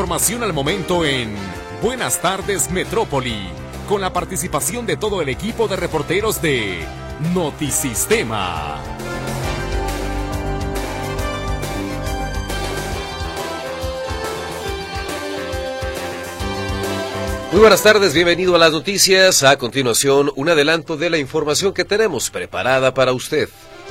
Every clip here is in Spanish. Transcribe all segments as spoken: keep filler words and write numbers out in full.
información al momento en Buenas Tardes Metrópoli, con la participación de todo el equipo de reporteros de Notisistema. Muy buenas tardes, bienvenido a las noticias. A continuación, un adelanto de la información que tenemos preparada para usted.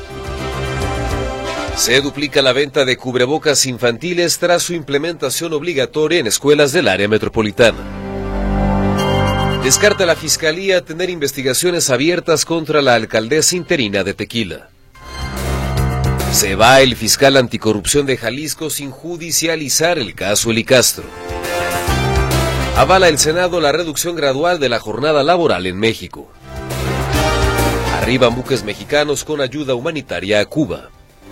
Se duplica la venta de cubrebocas infantiles tras su implementación obligatoria en escuelas del área metropolitana. Descarta la Fiscalía tener investigaciones abiertas contra la alcaldesa interina de Tequila. Se va el fiscal anticorrupción de Jalisco sin judicializar el caso Eli Castro. Avala el Senado la reducción gradual de la jornada laboral en México. Arriban buques mexicanos con ayuda humanitaria a Cuba.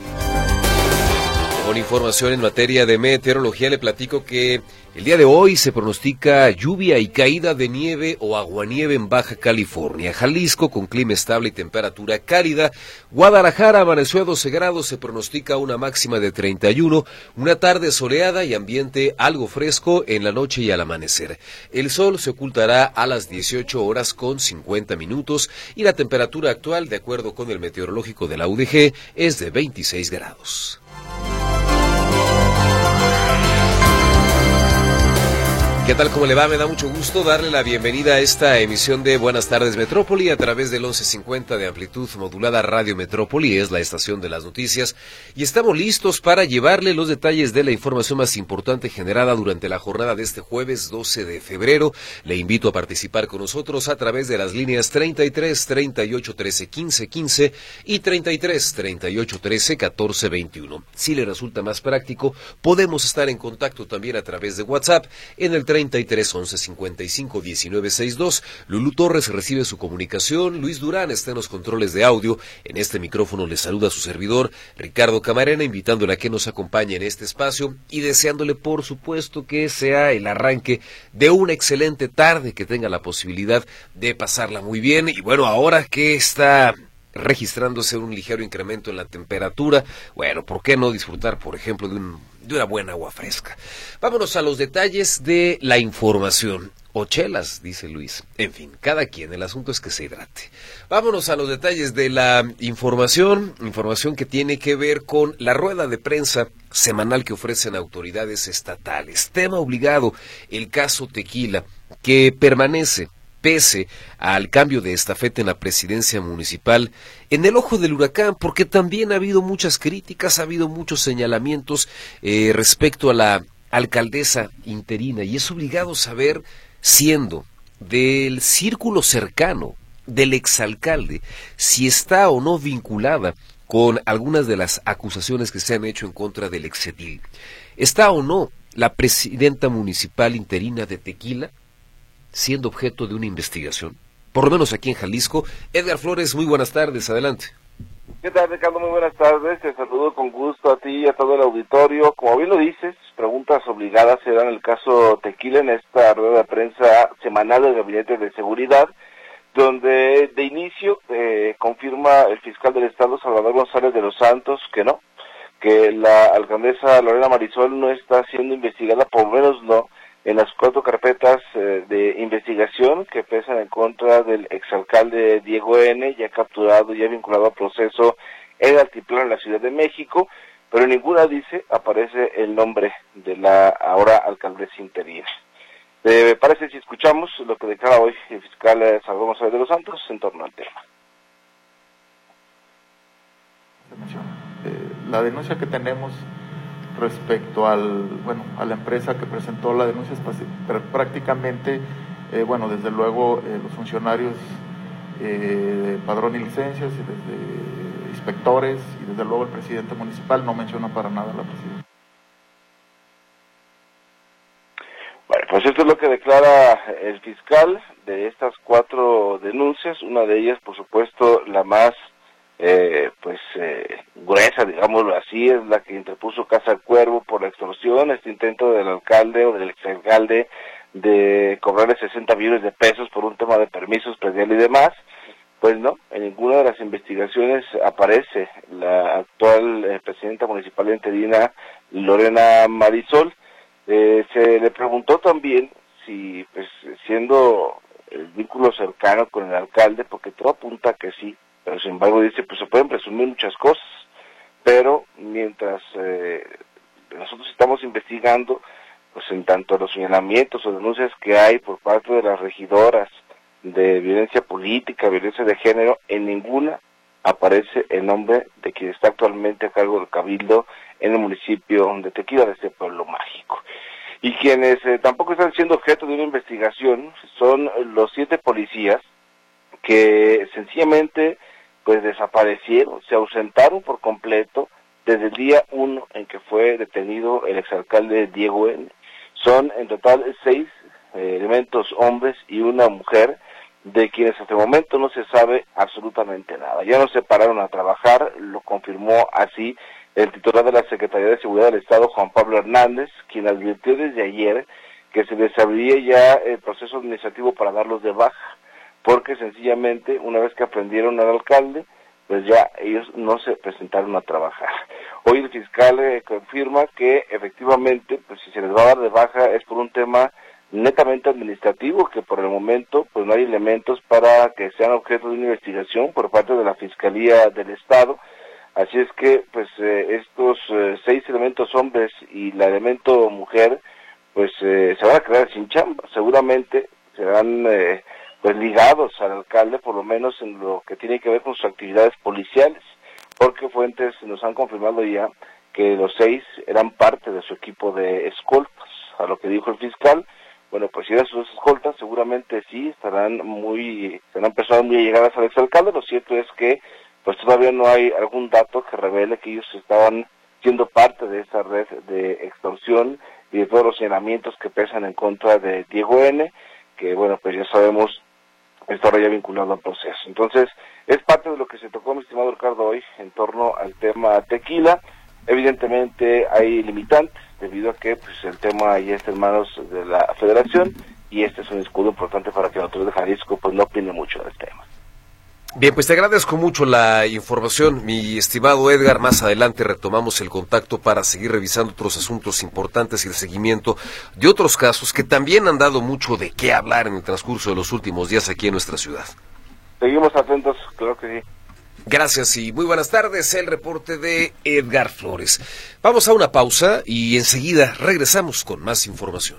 Con información en materia de meteorología le platico que el día de hoy se pronostica lluvia y caída de nieve o aguanieve en Baja California. Jalisco con clima estable y temperatura cálida. Guadalajara amaneció a doce grados, se pronostica una máxima de treinta y uno, una tarde soleada y ambiente algo fresco en la noche y al amanecer. El sol se ocultará a las dieciocho horas con cincuenta minutos y la temperatura actual, de acuerdo con el meteorológico de la U D G, es de veintiséis grados. ¿Qué tal? ¿Cómo le va? Me da mucho gusto darle la bienvenida a esta emisión de Buenas Tardes Metrópoli a través del once cincuenta de amplitud modulada Radio Metrópoli, es la estación de las noticias, y estamos listos para llevarle los detalles de la información más importante generada durante la jornada de este jueves doce de febrero. Le invito a participar con nosotros a través de las líneas treinta y tres, treinta y ocho, trece, quince, quince y treinta y tres, treinta y ocho, trece, catorce, veintiuno. Si le resulta más práctico, podemos estar en contacto también a través de WhatsApp en el treinta y tres, once, cincuenta y cinco, diecinueve, sesenta y dos. Lulú Torres recibe su comunicación, Luis Durán está en los controles de audio. En este micrófono le saluda su servidor, Ricardo Camarena, invitándole a que nos acompañe en este espacio y deseándole, por supuesto, que sea el arranque de una excelente tarde, que tenga la posibilidad de pasarla muy bien. Y bueno, ahora que está registrándose un ligero incremento en la temperatura, bueno, ¿por qué no disfrutar, por ejemplo, de, un, de una buena agua fresca? Vámonos a los detalles de la información. O chelas, dice Luis. En fin, cada quien, el asunto es que se hidrate. Vámonos a los detalles de la información, información que tiene que ver con la rueda de prensa semanal que ofrecen autoridades estatales. Tema obligado, el caso Tequila, que permanece pese al cambio de estafeta en la presidencia municipal, en el ojo del huracán, porque también ha habido muchas críticas, ha habido muchos señalamientos eh, respecto a la alcaldesa interina, y es obligado saber, siendo del círculo cercano del exalcalde, si está o no vinculada con algunas de las acusaciones que se han hecho en contra del exedil. ¿Está o no la presidenta municipal interina de Tequila siendo objeto de una investigación? Por lo menos aquí en Jalisco. Edgar Flores, muy buenas tardes, adelante. ¿Qué tal, Ricardo? Muy buenas tardes, te saludo con gusto a ti y a todo el auditorio. Como bien lo dices, preguntas obligadas se dan en el caso Tequila en esta rueda de prensa semanal del Gabinete de Seguridad, donde de inicio eh, confirma el fiscal del Estado, Salvador González de los Santos, que no, que la alcaldesa Lorena Marisol no está siendo investigada, por lo menos no en las cuatro carpetas eh, de investigación que pesan en contra del exalcalde Diego N., ya capturado, ya vinculado al proceso en el Altiplano en la Ciudad de México, pero en ninguna, dice, aparece el nombre de la ahora alcaldesa interina. Eh, me parece si escuchamos lo que declara hoy el fiscal eh, Salvador González de los Santos en torno al tema. Eh, la denuncia que tenemos respecto al bueno a la empresa que presentó la denuncia, pero prácticamente eh, bueno desde luego eh, los funcionarios eh, de padrón y licencias y desde inspectores y desde luego el presidente municipal no menciona para nada a la presidenta. Bueno, pues esto es lo que declara el fiscal de estas cuatro denuncias. Una de ellas, por supuesto, la más Eh, pues eh, gruesa, digámoslo así, es la que interpuso Casa Cuervo por la extorsión, este intento del alcalde o del exalcalde de cobrarle sesenta millones de pesos por un tema de permisos predial y demás. Pues no, en ninguna de las investigaciones aparece la actual eh, presidenta municipal interina Lorena Marisol. Eh, se le preguntó también si, pues, siendo el vínculo cercano con el alcalde, porque todo apunta a que sí, pero sin embargo dice, pues se pueden presumir muchas cosas, pero mientras eh, nosotros estamos investigando, pues en tanto los señalamientos o denuncias que hay por parte de las regidoras de violencia política, violencia de género, en ninguna aparece el nombre de quien está actualmente a cargo del cabildo en el municipio de Tequila, de este pueblo mágico. Y quienes eh, tampoco están siendo objeto de una investigación son los siete policías que sencillamente pues desaparecieron, se ausentaron por completo desde el día uno en que fue detenido el exalcalde Diego N. Son en total seis eh, elementos hombres y una mujer, de quienes hasta el momento no se sabe absolutamente nada. Ya no se pararon a trabajar, lo confirmó así el titular de la Secretaría de Seguridad del Estado, Juan Pablo Hernández, quien advirtió desde ayer que se les abriría ya el proceso administrativo para darlos de baja, porque sencillamente una vez que aprendieron al alcalde, pues ya ellos no se presentaron a trabajar. Hoy el fiscal eh, confirma que efectivamente, pues si se les va a dar de baja es por un tema netamente administrativo, que por el momento pues no hay elementos para que sean objeto de una investigación por parte de la Fiscalía del Estado. Así es que pues eh, estos eh, seis elementos hombres y la elemento mujer pues eh, se van a quedar sin chamba, seguramente serán eh, pues ligados al alcalde, por lo menos en lo que tiene que ver con sus actividades policiales, porque fuentes nos han confirmado ya que los seis eran parte de su equipo de escoltas. A lo que dijo el fiscal, bueno, pues si eran sus escoltas, seguramente sí, estarán muy, serán personas muy allegadas al exalcalde. Lo cierto es que pues todavía no hay algún dato que revele que ellos estaban siendo parte de esa red de extorsión y de todos los señalamientos que pesan en contra de Diego N., que bueno, pues ya sabemos, está ahora ya vinculado al proceso. Entonces, es parte de lo que se tocó, mi estimado Ricardo, hoy en torno al tema Tequila. Evidentemente hay limitantes, debido a que pues el tema ya está en manos de la Federación, y este es un escudo importante para que la autoridad de Jalisco pues no opine mucho del tema. Bien, pues te agradezco mucho la información, mi estimado Edgar. Más adelante retomamos el contacto para seguir revisando otros asuntos importantes y el seguimiento de otros casos que también han dado mucho de qué hablar en el transcurso de los últimos días aquí en nuestra ciudad. Seguimos atentos, claro que sí. Gracias y muy buenas tardes, el reporte de Edgar Flores. Vamos a una pausa y enseguida regresamos con más información.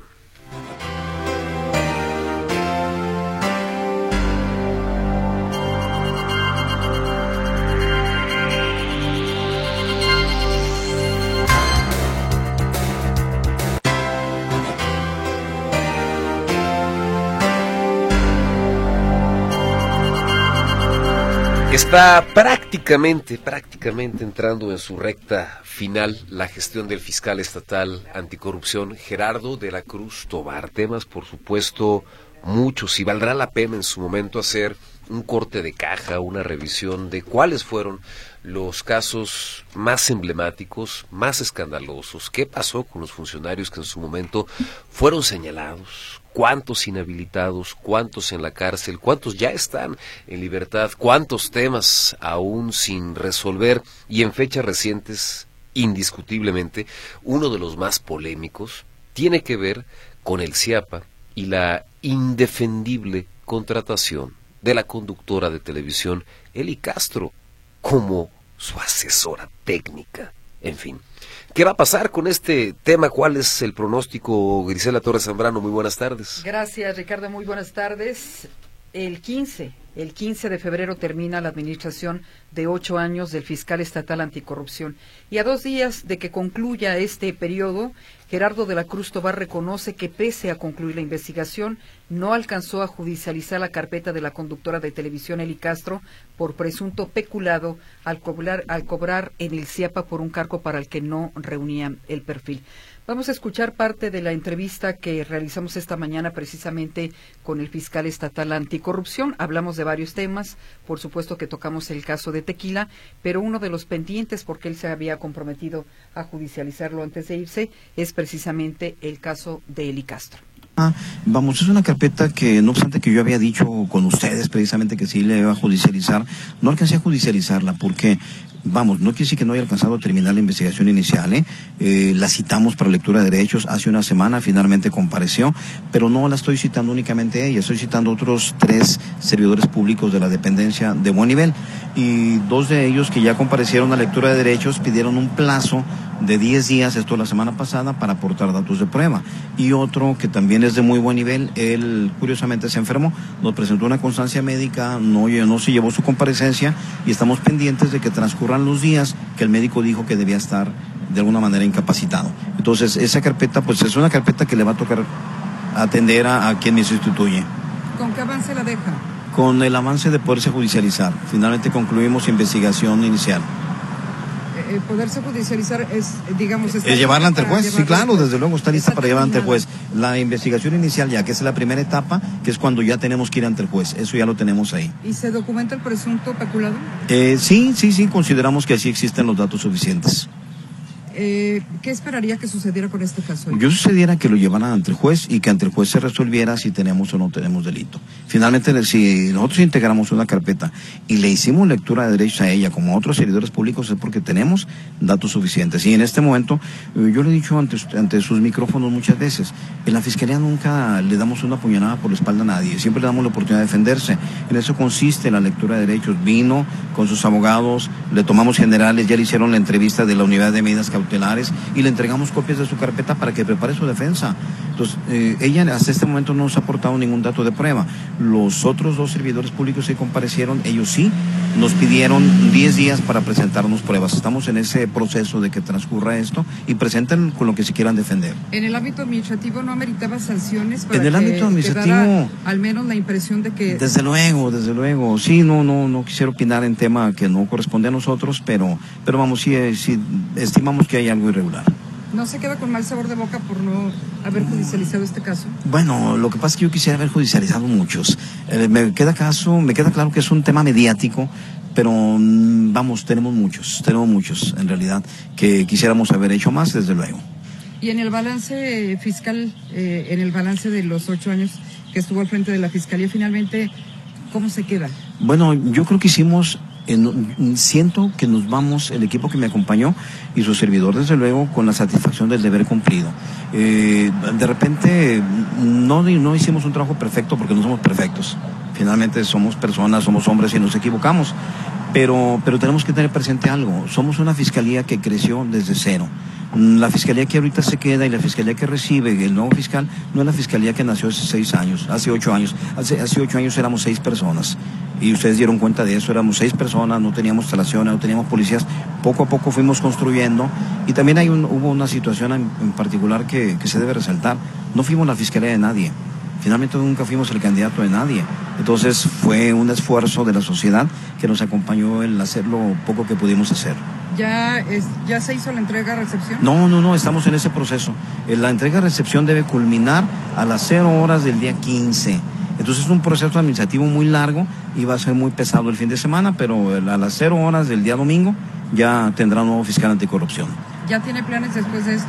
Está prácticamente, prácticamente entrando en su recta final la gestión del fiscal estatal anticorrupción Gerardo de la Cruz Tobar. Temas, por supuesto, muchos, y valdrá la pena en su momento hacer un corte de caja, una revisión de cuáles fueron los casos más emblemáticos, más escandalosos, qué pasó con los funcionarios que en su momento fueron señalados, cuántos inhabilitados, cuántos en la cárcel, cuántos ya están en libertad, cuántos temas aún sin resolver, y en fechas recientes, indiscutiblemente, uno de los más polémicos tiene que ver con el CIAPA y la indefendible contratación de la conductora de televisión Eli Castro como su asesora técnica. En fin, ¿qué va a pasar con este tema? ¿Cuál es el pronóstico? Grisela Torres Zambrano, muy buenas tardes. Gracias, Ricardo, muy buenas tardes. El quince, el quince de febrero termina la administración de ocho años del fiscal estatal anticorrupción. Y a dos días de que concluya este periodo, Gerardo de la Cruz Tobar reconoce que pese a concluir la investigación, no alcanzó a judicializar la carpeta de la conductora de televisión Eli Castro por presunto peculado al cobrar, al cobrar en el CIAPA por un cargo para el que no reunían el perfil. Vamos a escuchar parte de la entrevista que realizamos esta mañana precisamente con el fiscal estatal anticorrupción. Hablamos de varios temas, por supuesto que tocamos el caso de Tequila, pero uno de los pendientes, porque él se había comprometido a judicializarlo antes de irse, es precisamente el caso de Eli Castro. Ah, vamos, es una carpeta que, no obstante que yo había dicho con ustedes precisamente que sí le iba a judicializar, no alcancé a judicializarla porque vamos, no quiere decir que no haya alcanzado a terminar la investigación inicial, ¿eh? Eh, la citamos para lectura de derechos hace una semana, finalmente compareció, pero no la estoy citando únicamente a ella, estoy citando otros tres servidores públicos de la dependencia de buen nivel, y dos de ellos que ya comparecieron a lectura de derechos pidieron un plazo de diez días, esto la semana pasada, para aportar datos de prueba, y otro que también es de muy buen nivel, él curiosamente se enfermó, nos presentó una constancia médica, no, no se llevó su comparecencia, y estamos pendientes de que transcurran los días que el médico dijo que debía estar de alguna manera incapacitado. Entonces esa carpeta pues es una carpeta que le va a tocar atender a, a quien me sustituye. ¿Con qué avance la deja? Con el avance de poderse judicializar. Finalmente concluimos investigación inicial. Eh, poderse judicializar es, digamos... Es llevarla ante el juez, sí, claro, desde luego está lista está para llevarla ante el terminada. juez. La investigación inicial ya, que es la primera etapa, que es cuando ya tenemos que ir ante el juez, eso ya lo tenemos ahí. ¿Y se documenta el presunto peculado? Eh, sí, sí, sí, consideramos que sí existen los datos suficientes. Eh, ¿Qué esperaría que sucediera con este caso? Yo sucediera que lo llevaran ante el juez y que ante el juez se resolviera si tenemos o no tenemos delito. Finalmente, si nosotros integramos una carpeta y le hicimos lectura de derechos a ella como a otros servidores públicos es porque tenemos datos suficientes. Y en este momento, eh, yo le he dicho ante, ante sus micrófonos muchas veces, en la Fiscalía nunca le damos una puñalada por la espalda a nadie, siempre le damos la oportunidad de defenderse. En eso consiste la lectura de derechos. Vino con sus abogados, le tomamos generales, ya le hicieron la entrevista de la unidad de medidas cautelares y le entregamos copias de su carpeta para que prepare su defensa. Entonces, eh, ella hasta este momento no nos ha aportado ningún dato de prueba. Los otros dos servidores públicos que comparecieron, ellos sí nos pidieron diez días para presentarnos pruebas. Estamos en ese proceso de que transcurra esto y presenten con lo que se quieran defender. ¿En el ámbito administrativo no ameritaba sanciones para En el que ámbito administrativo, quedara al menos la impresión de que... Desde luego, desde luego. Sí, no, no, no quisiera opinar en tema que no corresponde a nosotros, pero, pero vamos, sí, sí estimamos que hay algo irregular. ¿No se queda con mal sabor de boca por no haber judicializado este caso? Bueno, lo que pasa es que yo quisiera haber judicializado muchos. Eh, me queda caso, me queda claro que es un tema mediático, pero mm, vamos, tenemos muchos, tenemos muchos en realidad, que quisiéramos haber hecho más, desde luego. Y en el balance fiscal, eh, en el balance de los ocho años que estuvo al frente de la Fiscalía, finalmente, ¿cómo se queda? Bueno, yo creo que hicimos... En, siento que nos vamos, el equipo que me acompañó y su servidor, desde luego, con la satisfacción del deber cumplido. Eh, de repente, no, no hicimos un trabajo perfecto porque no somos perfectos. Finalmente somos personas, somos hombres y nos equivocamos. Pero, pero tenemos que tener presente algo. Somos una fiscalía que creció desde cero. La fiscalía que ahorita se queda y la fiscalía que recibe el nuevo fiscal no es la fiscalía que nació hace seis años, hace ocho años. Hace, hace ocho años éramos seis personas. Y ustedes dieron cuenta de eso, éramos seis personas, no teníamos instalaciones, no teníamos policías. Poco a poco fuimos construyendo. Y también hay un, hubo una situación en, en particular que, que se debe resaltar. No fuimos la fiscalía de nadie. Finalmente nunca fuimos el candidato de nadie. Entonces fue un esfuerzo de la sociedad que nos acompañó en hacer lo poco que pudimos hacer. ¿Ya, es, ¿Ya se hizo la entrega-recepción? No, no, no, estamos en ese proceso. La entrega-recepción debe culminar a las cero horas del día quince. Entonces es un proceso administrativo muy largo y va a ser muy pesado el fin de semana, pero a las cero horas del día domingo ya tendrá un nuevo fiscal anticorrupción. ¿Ya tiene planes después de esto?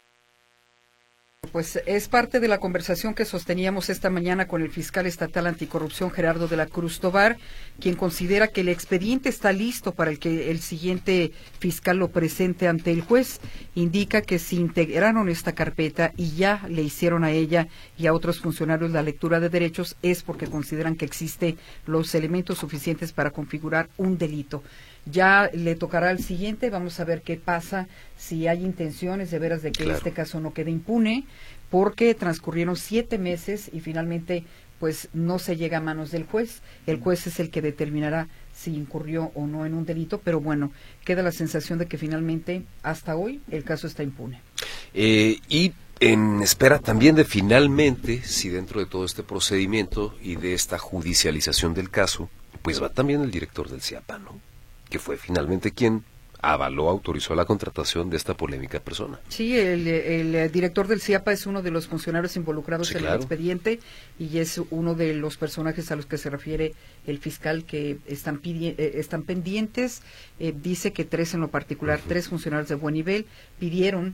Pues es parte de la conversación que sosteníamos esta mañana con el fiscal estatal anticorrupción Gerardo de la Cruz Tobar, quien considera que el expediente está listo para el que el siguiente fiscal lo presente ante el juez. Indica que si integraron esta carpeta y ya le hicieron a ella y a otros funcionarios la lectura de derechos es porque consideran que existe los elementos suficientes para configurar un delito. Ya le tocará al siguiente, vamos a ver qué pasa, si hay intenciones de veras de que claro. este caso no quede impune, porque transcurrieron siete meses y finalmente pues no se llega a manos del juez. El juez es el que determinará si incurrió o no en un delito, pero bueno, queda la sensación de que finalmente, hasta hoy, el caso está impune. Eh, y en espera también de finalmente, si dentro de todo este procedimiento y de esta judicialización del caso, pues va también el director del CIAPA, ¿no? Que fue finalmente quien avaló, autorizó la contratación de esta polémica persona. Sí, el, el director del CIAPA es uno de los funcionarios involucrados sí, en claro. el expediente y es uno de los personajes a los que se refiere el fiscal que están, pidi- eh, están pendientes. Eh, dice que tres en lo particular, uh-huh. tres funcionarios de buen nivel pidieron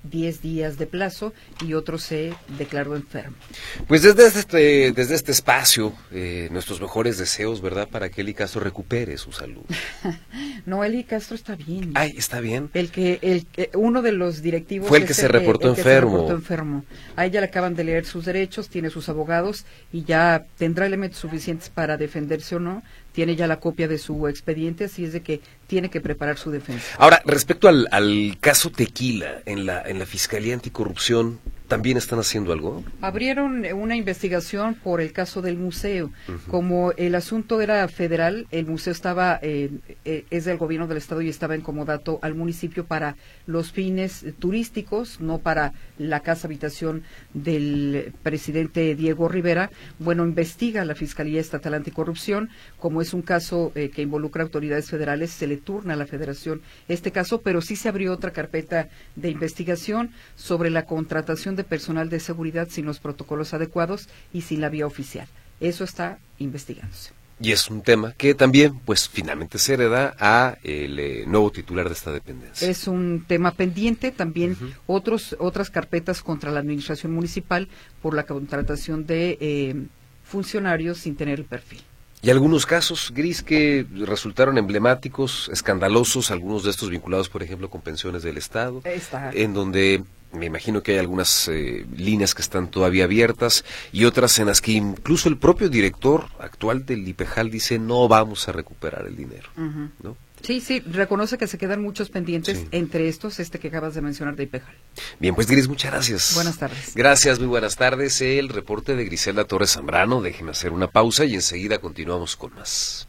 diez días de plazo y otro se declaró enfermo. Pues desde este, desde este espacio, eh, nuestros mejores deseos, ¿verdad?, para que Eli Castro recupere su salud. No, Eli Castro está bien. Ay, está bien. El que, el, eh, uno de los directivos fue el que se reportó el que enfermo. Se reportó enfermo. A ella le acaban de leer sus derechos, tiene sus abogados y ya tendrá elementos suficientes para defenderse o no. Tiene ya la copia de su expediente, así es de que tiene que preparar su defensa. Ahora, respecto al, al caso Tequila, en la, en la Fiscalía Anticorrupción, ¿también están haciendo algo? Abrieron una investigación por el caso del museo. Uh-huh. Como el asunto era federal, el museo estaba eh, eh, es del gobierno del estado y estaba en comodato al municipio para los fines turísticos, no para la casa habitación del presidente Diego Rivera. Bueno, investiga la Fiscalía Estatal Anticorrupción. Como es un caso eh, que involucra autoridades federales, se le turna a la Federación este caso, pero sí se abrió otra carpeta de investigación sobre la contratación de personal de seguridad sin los protocolos adecuados y sin la vía oficial. Eso está investigándose. Y es un tema que también, pues, finalmente se hereda a el eh, nuevo titular de esta dependencia. Es un tema pendiente, también uh-huh. otros otras carpetas contra la administración municipal por la contratación de eh, funcionarios sin tener el perfil. Y algunos casos, Gris, que resultaron emblemáticos, escandalosos, algunos de estos vinculados, por ejemplo, con pensiones del Estado, Está. en donde me imagino que hay algunas eh, líneas que están todavía abiertas y otras en las que incluso el propio director actual del IPEJAL dice no vamos a recuperar el dinero, uh-huh. ¿no? Sí, sí, reconoce que se quedan muchos pendientes, sí. entre estos este que acabas de mencionar de IPEJAL. Bien, pues Gris, muchas gracias. Buenas tardes. Gracias, muy buenas tardes. El reporte de Griselda Torres Zambrano. Déjeme hacer una pausa y enseguida continuamos con más.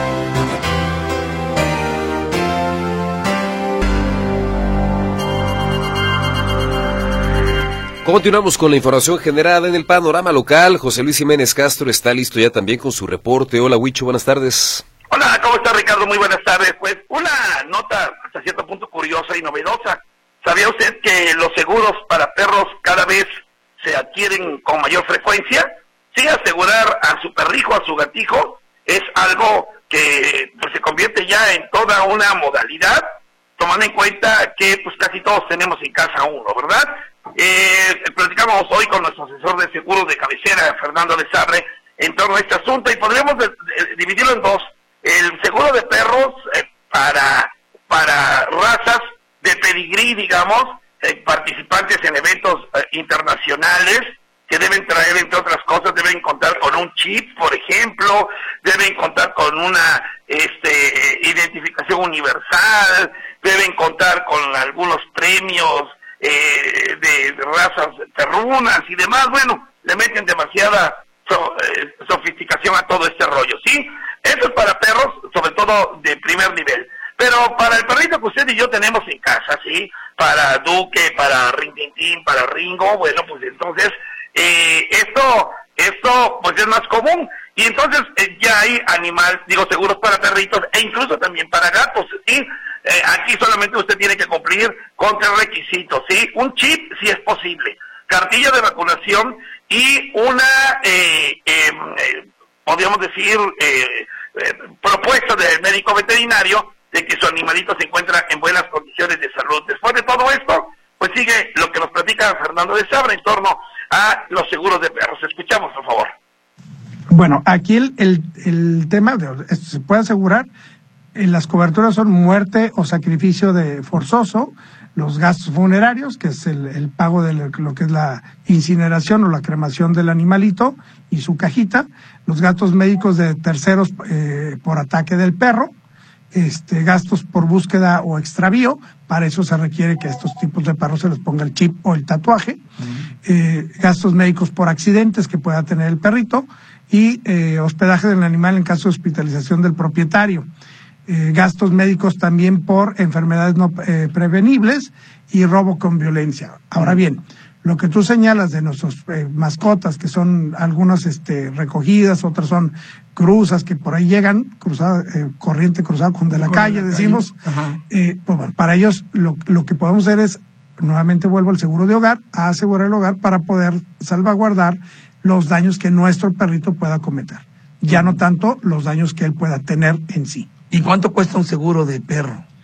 Continuamos con la información generada en el panorama local. José Luis Jiménez Castro está listo ya también con su reporte. Hola, Huicho, buenas tardes. Hola, ¿cómo está, Ricardo? Muy buenas tardes. Pues una nota hasta cierto punto curiosa y novedosa. ¿Sabía usted que los seguros para perros cada vez se adquieren con mayor frecuencia? Sí, asegurar a su perrijo, a su gatijo, es algo que pues, se convierte ya en toda una modalidad, tomando en cuenta que pues casi todos tenemos en casa uno, ¿verdad? Eh, platicamos hoy con nuestro asesor de seguros de cabecera, Fernando de Sabre, en torno a este asunto y podríamos de, de, dividirlo en dos. El seguro de perros eh, para para razas de pedigrí, digamos, eh, participantes en eventos eh, internacionales, que deben traer, entre otras cosas, deben contar con un chip, por ejemplo, deben contar con una este identificación universal, deben contar con algunos premios eh, de, de razas perrunas y demás. Bueno, le meten demasiada so, eh, sofisticación a todo este rollo, ¿sí? Eso es para perros, sobre todo de primer nivel. Pero para el perrito que usted y yo tenemos en casa, ¿sí? Para Duque, para Rintintín, para Ringo, bueno, pues entonces, eh, esto, esto, pues es más común. Y entonces eh, ya hay animal, digo, seguros para perritos e incluso también para gatos, ¿sí? Eh, aquí solamente usted tiene que cumplir con tres requisitos, ¿sí? Un chip, si es posible, cartilla de vacunación y una, eh, eh, eh, podríamos decir, eh, eh, propuesta del médico veterinario de que su animalito se encuentra en buenas condiciones de salud. Después de todo esto, pues sigue lo que nos platica Fernando de Sabre en torno a los seguros de perros. Escuchamos, por favor. Bueno, aquí el, el, el tema, de, se puede asegurar, eh, las coberturas son muerte o sacrificio de forzoso, los gastos funerarios, que es el, el pago de lo, lo que es la incineración o la cremación del animalito y su cajita, los gastos médicos de terceros eh, por ataque del perro, este gastos por búsqueda o extravío, para eso se requiere que a estos tipos de perros se les ponga el chip o el tatuaje, uh-huh. eh, gastos médicos por accidentes que pueda tener el perrito y eh, hospedaje del animal en caso de hospitalización del propietario. Eh, gastos médicos también por enfermedades no eh, prevenibles y robo con violencia. Ahora bien, lo que tú señalas de nuestras eh, mascotas, que son algunas este, recogidas, otras son cruzas que por ahí llegan, cruzada, eh, corriente cruzada con de la calle, decimos, eh, pues, bueno, para ellos lo, lo que podemos hacer es, nuevamente vuelvo al seguro de hogar, a asegurar el hogar para poder salvaguardar los daños que nuestro perrito pueda cometer, ya no tanto los daños que él pueda tener en sí. ¿Y cuánto cuesta un seguro de perro?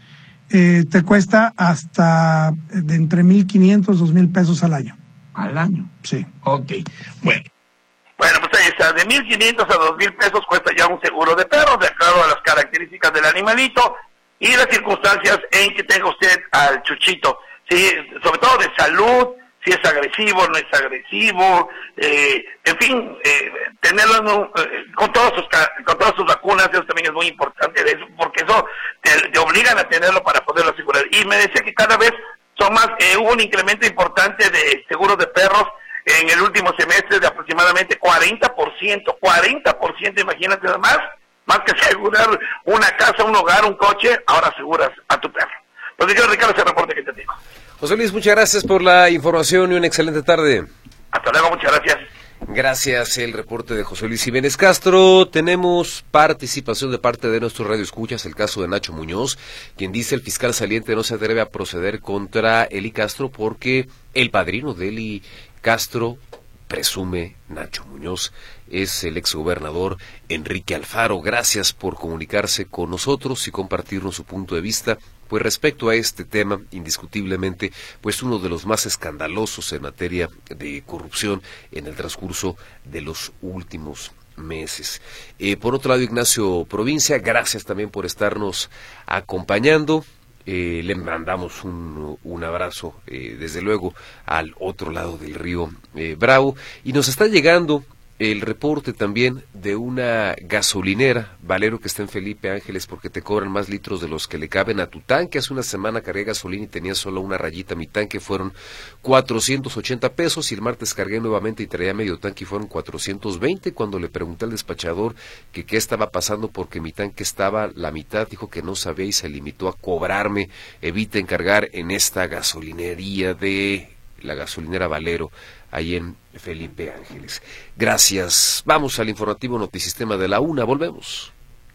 eh, te cuesta hasta de entre mil quinientos, dos mil pesos al año. ¿Al año? Sí. Ok, bueno. Bueno, pues ahí está, de mil quinientos a dos mil pesos cuesta ya un seguro de perros, de acuerdo a las características del animalito y las circunstancias en que tenga usted al chuchito. Sí, sobre todo de salud, si es agresivo, no es agresivo, eh, en fin, eh, tenerlo no, eh, con, todos sus, con todas sus vacunas, eso también es muy importante, de eso, porque eso te, te obligan a tenerlo para poderlo asegurar. Y me decía que cada vez son más, eh, hubo un incremento importante de seguros de perros en el último semestre de aproximadamente cuarenta por ciento, cuarenta por ciento, imagínate nada más, más que asegurar una casa, un hogar, un coche, ahora aseguras a tu perro. Pues yo, Ricardo, ese reporte que te digo. José Luis, muchas gracias por la información y una excelente tarde. Hasta luego, muchas gracias. Gracias, el reporte de José Luis Jiménez Castro. Tenemos participación de parte de nuestros radioescuchas, el caso de Nacho Muñoz, quien dice el fiscal saliente no se atreve a proceder contra Eli Castro porque el padrino de Eli Castro, presume Nacho Muñoz, es el exgobernador Enrique Alfaro. Gracias por comunicarse con nosotros y compartirnos su punto de vista. Pues respecto a este tema, indiscutiblemente, pues uno de los más escandalosos en materia de corrupción en el transcurso de los últimos meses. Eh, por otro lado, Ignacio Provincia, gracias también por estarnos acompañando. Eh, le mandamos un, un abrazo, eh, desde luego, al otro lado del río eh, Bravo. Y nos está llegando el reporte también de una gasolinera, Valero, que está en Felipe Ángeles, porque te cobran más litros de los que le caben a tu tanque. Hace una semana cargué gasolina y tenía solo una rayita. Mi tanque fueron cuatrocientos ochenta pesos y el martes cargué nuevamente y traía medio tanque y fueron cuatrocientos veinte. Cuando le pregunté al despachador que qué estaba pasando porque mi tanque estaba la mitad, dijo que no sabía y se limitó a cobrarme. Eviten cargar en esta gasolinería de la gasolinera Valero, ahí en Felipe Ángeles. Gracias. Vamos al informativo Notisistema de la Una. Volvemos.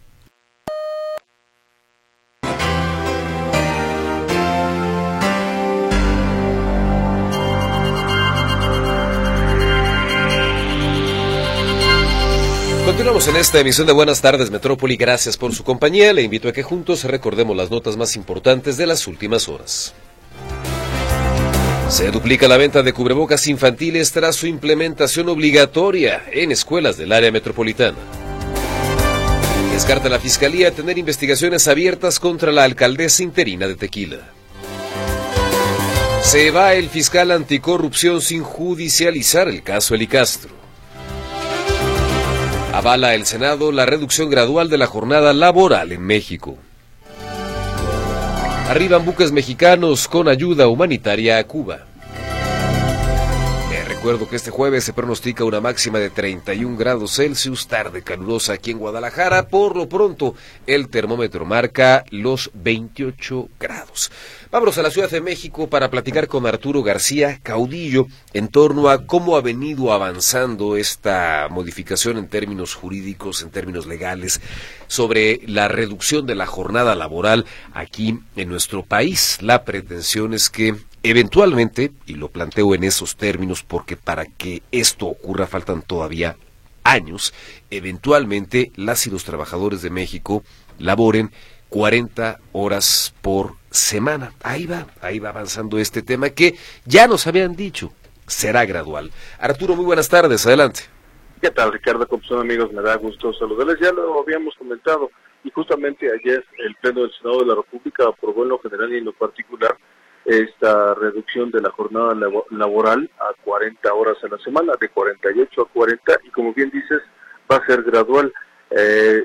Continuamos en esta emisión de Buenas Tardes Metrópoli. Gracias por su compañía. Le invito a que juntos recordemos las notas más importantes de las últimas horas. Se duplica la venta de cubrebocas infantiles tras su implementación obligatoria en escuelas del área metropolitana. Descarta la Fiscalía tener investigaciones abiertas contra la alcaldesa interina de Tequila. Se va el fiscal anticorrupción sin judicializar el caso Eli Castro. Avala el Senado la reducción gradual de la jornada laboral en México. Arriban buques mexicanos con ayuda humanitaria a Cuba. Les recuerdo que este jueves se pronostica una máxima de treinta y un grados Celsius, tarde calurosa aquí en Guadalajara. Por lo pronto, el termómetro marca los veintiocho grados. Vámonos a la Ciudad de México para platicar con Arturo García Caudillo en torno a cómo ha venido avanzando esta modificación en términos jurídicos, en términos legales, sobre la reducción de la jornada laboral aquí en nuestro país. La pretensión es que eventualmente, y lo planteo en esos términos porque para que esto ocurra faltan todavía años, eventualmente las y los trabajadores de México laboren cuarenta horas por semana. Ahí va, ahí va avanzando este tema que ya nos habían dicho, será gradual. Arturo, muy buenas tardes, adelante. ¿Qué tal, Ricardo? ¿Cómo son, amigos? Me da gusto saludarles. Ya lo habíamos comentado y justamente ayer el Pleno del Senado de la República aprobó en lo general y en lo particular esta reducción de la jornada laboral a cuarenta horas a la semana, de cuarenta y ocho a cuarenta, y como bien dices, va a ser gradual. Eh,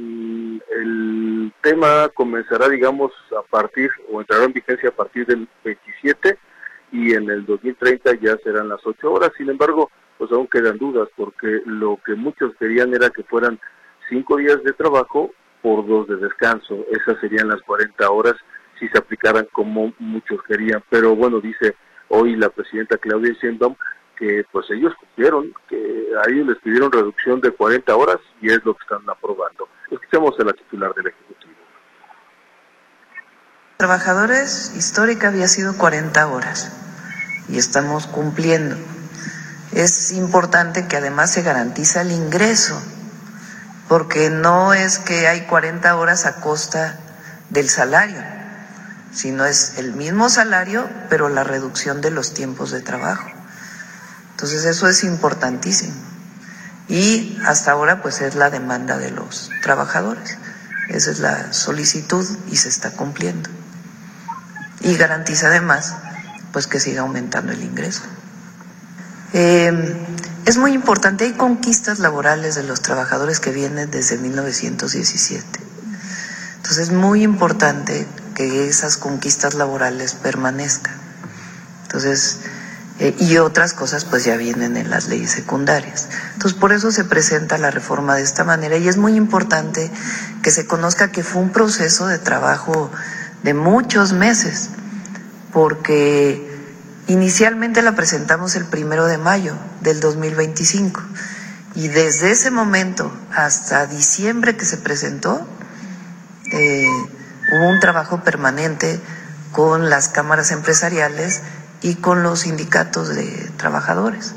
el tema comenzará, digamos, a partir, o entrará en vigencia a partir del veintisiete, y en el dos mil treinta ya serán las ocho horas. Sin embargo, pues aún quedan dudas, porque lo que muchos querían era que fueran cinco días de trabajo por dos de descanso. Esas serían las cuarenta horas si se aplicaran como muchos querían. Pero bueno, dice hoy la presidenta Claudia Sheinbaum que pues ellos cumplieron, que a ellos les pidieron reducción de cuarenta horas y es lo que están aprobando. Escuchemos a la titular del Ejecutivo. Trabajadores, histórica había sido cuarenta horas y estamos cumpliendo. Es importante que además se garantiza el ingreso, porque no es que hay cuarenta horas a costa del salario. sino es el mismo salario, pero la reducción de los tiempos de trabajo. Entonces eso es importantísimo. Y hasta ahora pues es la demanda de los trabajadores. Esa es la solicitud y se está cumpliendo. Y garantiza además pues que siga aumentando el ingreso. Eh, es muy importante, hay conquistas laborales de los trabajadores que vienen desde mil novecientos diecisiete. Entonces es muy importante que esas conquistas laborales permanezcan. Entonces, eh, y otras cosas pues ya vienen en las leyes secundarias. Entonces por eso se presenta la reforma de esta manera y es muy importante que se conozca que fue un proceso de trabajo de muchos meses, porque inicialmente la presentamos el primero de mayo del dos mil veinticinco y desde ese momento hasta diciembre que se presentó eh, hubo un trabajo permanente con las cámaras empresariales y con los sindicatos de trabajadores.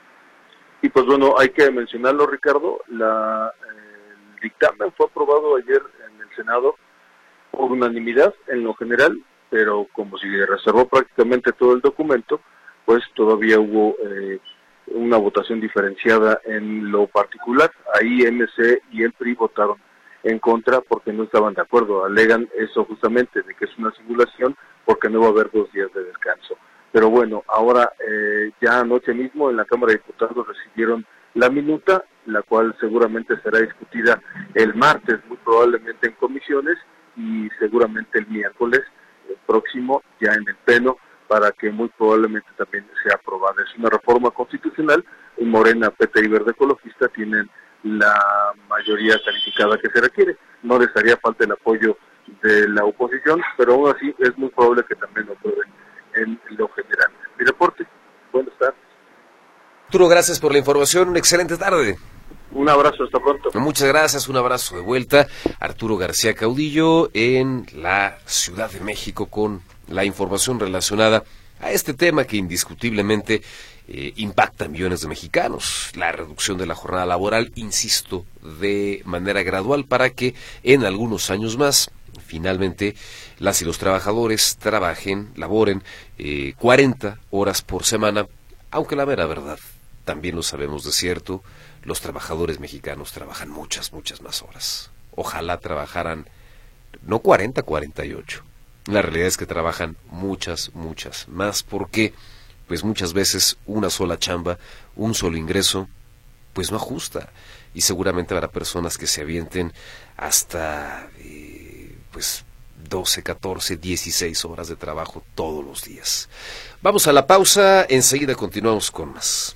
Y pues bueno, hay que mencionarlo, Ricardo, la, eh, el dictamen fue aprobado ayer en el Senado por unanimidad en lo general, pero como se reservó prácticamente todo el documento, pues todavía hubo eh, una votación diferenciada en lo particular. Ahí M C y el P R I votaron en contra porque no estaban de acuerdo, alegan eso justamente, de que es una simulación porque no va a haber dos días de descanso. Pero bueno, ahora eh, ya anoche mismo en la Cámara de Diputados recibieron la minuta, la cual seguramente será discutida el martes, muy probablemente en comisiones, y seguramente el miércoles el próximo ya en el Pleno, para que muy probablemente también sea aprobada. Es una reforma constitucional y Morena, P T y Verde Ecologista tienen la mayoría calificada que se requiere. No les haría falta el apoyo de la oposición, pero aún así es muy probable que también lo aprueben en lo general. Mi reporte, buenas tardes. Arturo, gracias por la información, una excelente tarde. Un abrazo, hasta pronto. Muchas gracias, un abrazo de vuelta. Arturo García Caudillo en la Ciudad de México con la información relacionada a este tema que indiscutiblemente eh, impacta a millones de mexicanos. La reducción de la jornada laboral, insisto, de manera gradual para que en algunos años más finalmente las y los trabajadores trabajen, laboren eh, cuarenta horas por semana, aunque la mera verdad, también lo sabemos de cierto, los trabajadores mexicanos trabajan muchas, muchas más horas. Ojalá trabajaran, no cuarenta, cuarenta y ocho. La realidad es que trabajan muchas, muchas más, porque pues muchas veces una sola chamba, un solo ingreso, pues no ajusta. Y seguramente habrá personas que se avienten hasta eh, pues doce, catorce, dieciséis horas de trabajo todos los días. Vamos a la pausa, enseguida continuamos con más.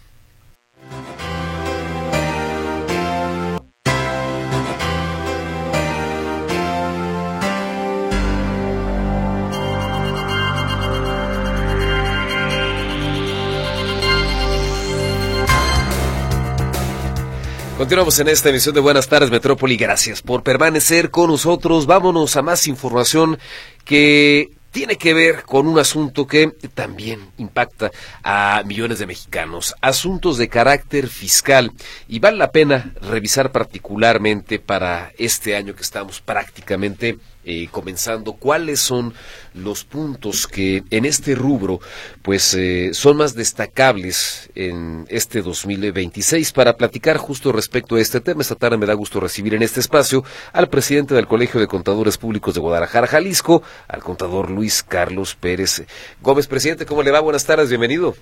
Continuamos en esta emisión de Buenas Tardes Metrópoli. Gracias por permanecer con nosotros. Vámonos a más información que tiene que ver con un asunto que también impacta a millones de mexicanos. Asuntos de carácter fiscal. Y vale la pena revisar particularmente para este año que estamos prácticamente eh, comenzando, cuáles son los puntos que en este rubro pues eh, son más destacables en este dos mil veintiséis. Para platicar justo respecto a este tema, esta tarde me da gusto recibir en este espacio al presidente del Colegio de Contadores Públicos de Guadalajara, Jalisco, al contador Luis Carlos Pérez Gómez. Presidente, ¿cómo le va? Buenas tardes, bienvenido.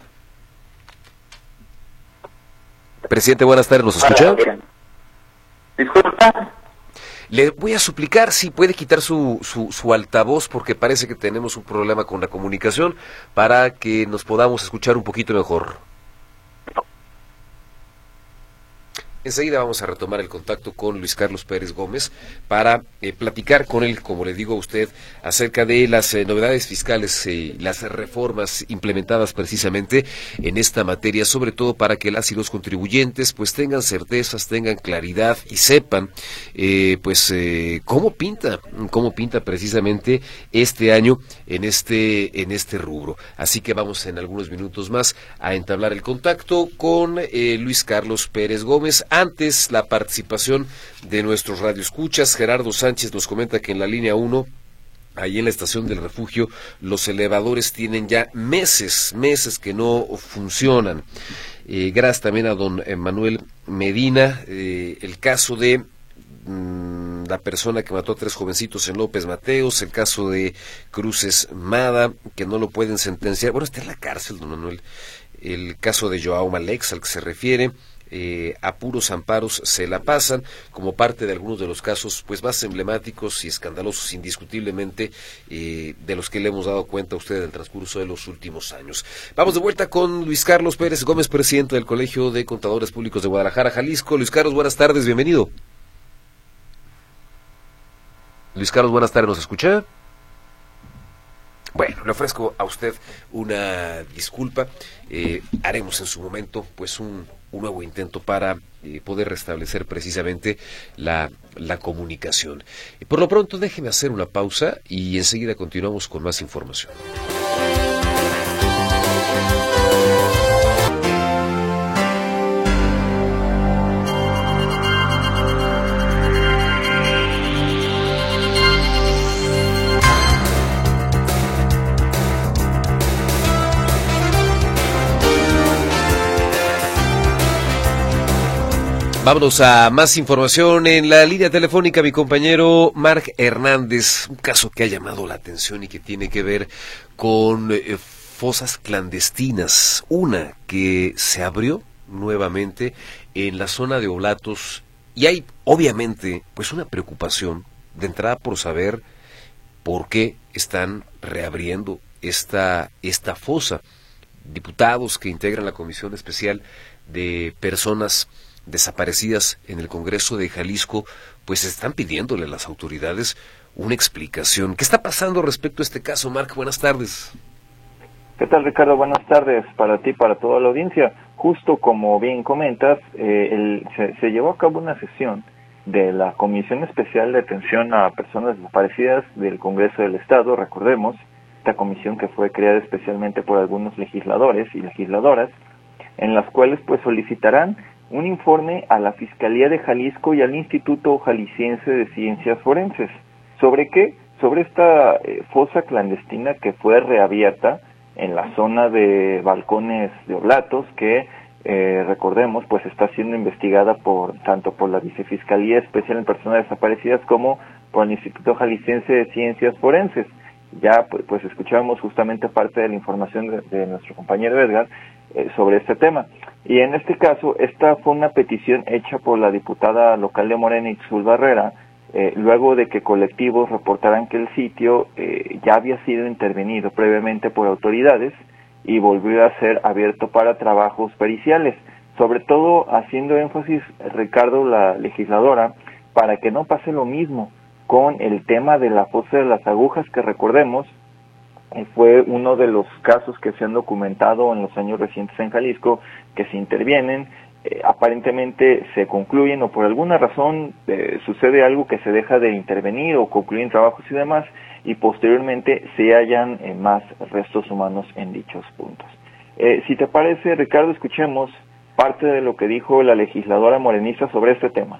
Presidente, buenas tardes, ¿nos escucha? Disculpa. Le voy a suplicar si puede quitar su, su, su altavoz, porque parece que tenemos un problema con la comunicación, para que nos podamos escuchar un poquito mejor. Enseguida vamos a retomar el contacto con Luis Carlos Pérez Gómez para eh, platicar con él, como le digo a usted, acerca de las eh, novedades fiscales y eh, las reformas implementadas precisamente en esta materia, sobre todo para que las y los contribuyentes pues tengan certezas, tengan claridad y sepan eh, pues eh, cómo pinta, cómo pinta precisamente este año en este en este rubro. Así que vamos en algunos minutos más a entablar el contacto con eh, Luis Carlos Pérez Gómez. Antes, la participación de nuestros radioescuchas. Gerardo Sánchez nos comenta que en la línea uno Ahí en la estación del refugio, los elevadores tienen ya meses, meses que no funcionan. Eh, gracias también a don Manuel Medina, eh, el caso de mmm, la persona que mató a tres jovencitos en López Mateos, el caso de Cruces Mada, que no lo pueden sentenciar, bueno, está en la cárcel, don Manuel, el caso de Joao Malex, al que se refiere, Eh, a puros amparos se la pasan, como parte de algunos de los casos pues más emblemáticos y escandalosos indiscutiblemente eh, de los que le hemos dado cuenta a usted en el transcurso de los últimos años. Vamos de vuelta con Luis Carlos Pérez Gómez, presidente del Colegio de Contadores Públicos de Guadalajara, Jalisco. Luis Carlos, buenas tardes, bienvenido. Luis Carlos, buenas tardes, ¿nos escucha? Bueno, le ofrezco a usted una disculpa, eh, haremos en su momento pues un, un nuevo intento para eh, poder restablecer precisamente la, la comunicación. Eh, por lo pronto déjeme hacer una pausa y enseguida continuamos con más información. Vámonos a más información. En la línea telefónica mi compañero Marc Hernández, un caso que ha llamado la atención y que tiene que ver con eh, fosas clandestinas. Una que se abrió nuevamente en la zona de Oblatos y hay obviamente pues una preocupación de entrada por saber por qué están reabriendo esta, esta fosa. Diputados que integran la Comisión Especial de Personas Desaparecidas en el Congreso de Jalisco, pues están pidiéndole a las autoridades una explicación. ¿Qué está pasando respecto a este caso, Marc? Buenas tardes. ¿Qué tal, Ricardo? Buenas tardes para ti y para toda la audiencia. Justo como bien comentas, eh, el, se, se llevó a cabo una sesión de la Comisión Especial de Atención a Personas Desaparecidas del Congreso del Estado. Recordemos, esta comisión que fue creada especialmente por algunos legisladores y legisladoras, en las cuales pues solicitarán un informe a la Fiscalía de Jalisco y al Instituto Jalisciense de Ciencias Forenses. ¿Sobre qué? Sobre esta eh, fosa clandestina que fue reabierta en la zona de Balcones de Oblatos, que eh, recordemos pues está siendo investigada por tanto por la Vicefiscalía Especial en Personas Desaparecidas como por el Instituto Jalisciense de Ciencias Forenses. Ya pues, pues escuchábamos justamente parte de la información de, de nuestro compañero Edgar eh, sobre este tema. Y en este caso, esta fue una petición hecha por la diputada local de Morena, Itzul Barrera, eh, luego de que colectivos reportaran que el sitio eh, ya había sido intervenido previamente por autoridades y volvió a ser abierto para trabajos periciales. Sobre todo haciendo énfasis, Ricardo, la legisladora, para que no pase lo mismo con el tema de la fosa de las agujas, que recordemos, eh, fue uno de los casos que se han documentado en los años recientes en Jalisco, que se intervienen, eh, aparentemente se concluyen o por alguna razón eh, sucede algo que se deja de intervenir o concluyen trabajos y demás, y posteriormente se hallan eh, más restos humanos en dichos puntos. Eh, si te parece, Ricardo, escuchemos parte de lo que dijo la legisladora morenista sobre este tema.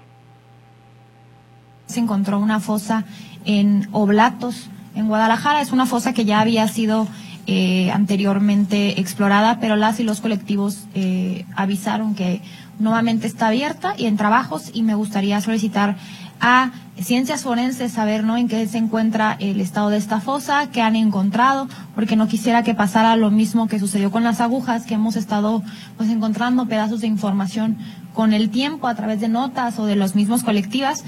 Se encontró una fosa en Oblatos, en Guadalajara. Es una fosa que ya había sido eh, anteriormente explorada, pero las y los colectivos eh, avisaron que nuevamente está abierta y en trabajos, y me gustaría solicitar a Ciencias Forenses saber, ¿no?, en qué se encuentra el estado de esta fosa, qué han encontrado, porque no quisiera que pasara lo mismo que sucedió con las agujas, que hemos estado pues encontrando pedazos de información con el tiempo a través de notas o de los mismos colectivas.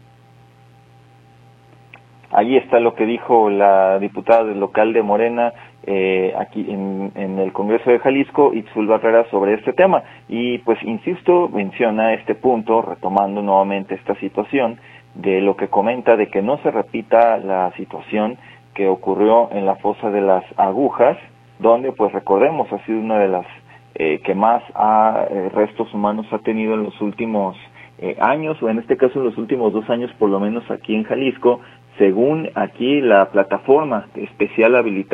Ahí está lo que dijo la diputada del local de Morena eh, aquí en, en el Congreso de Jalisco, Itzul Barrera, sobre este tema. Y pues insisto, menciona este punto, retomando nuevamente esta situación, de lo que comenta de que no se repita la situación que ocurrió en la fosa de las agujas, donde pues recordemos ha sido una de las eh, que más ha, eh, restos humanos ha tenido en los últimos eh, años, o en este caso en los últimos dos años por lo menos aquí en Jalisco, según aquí la plataforma especial habilitada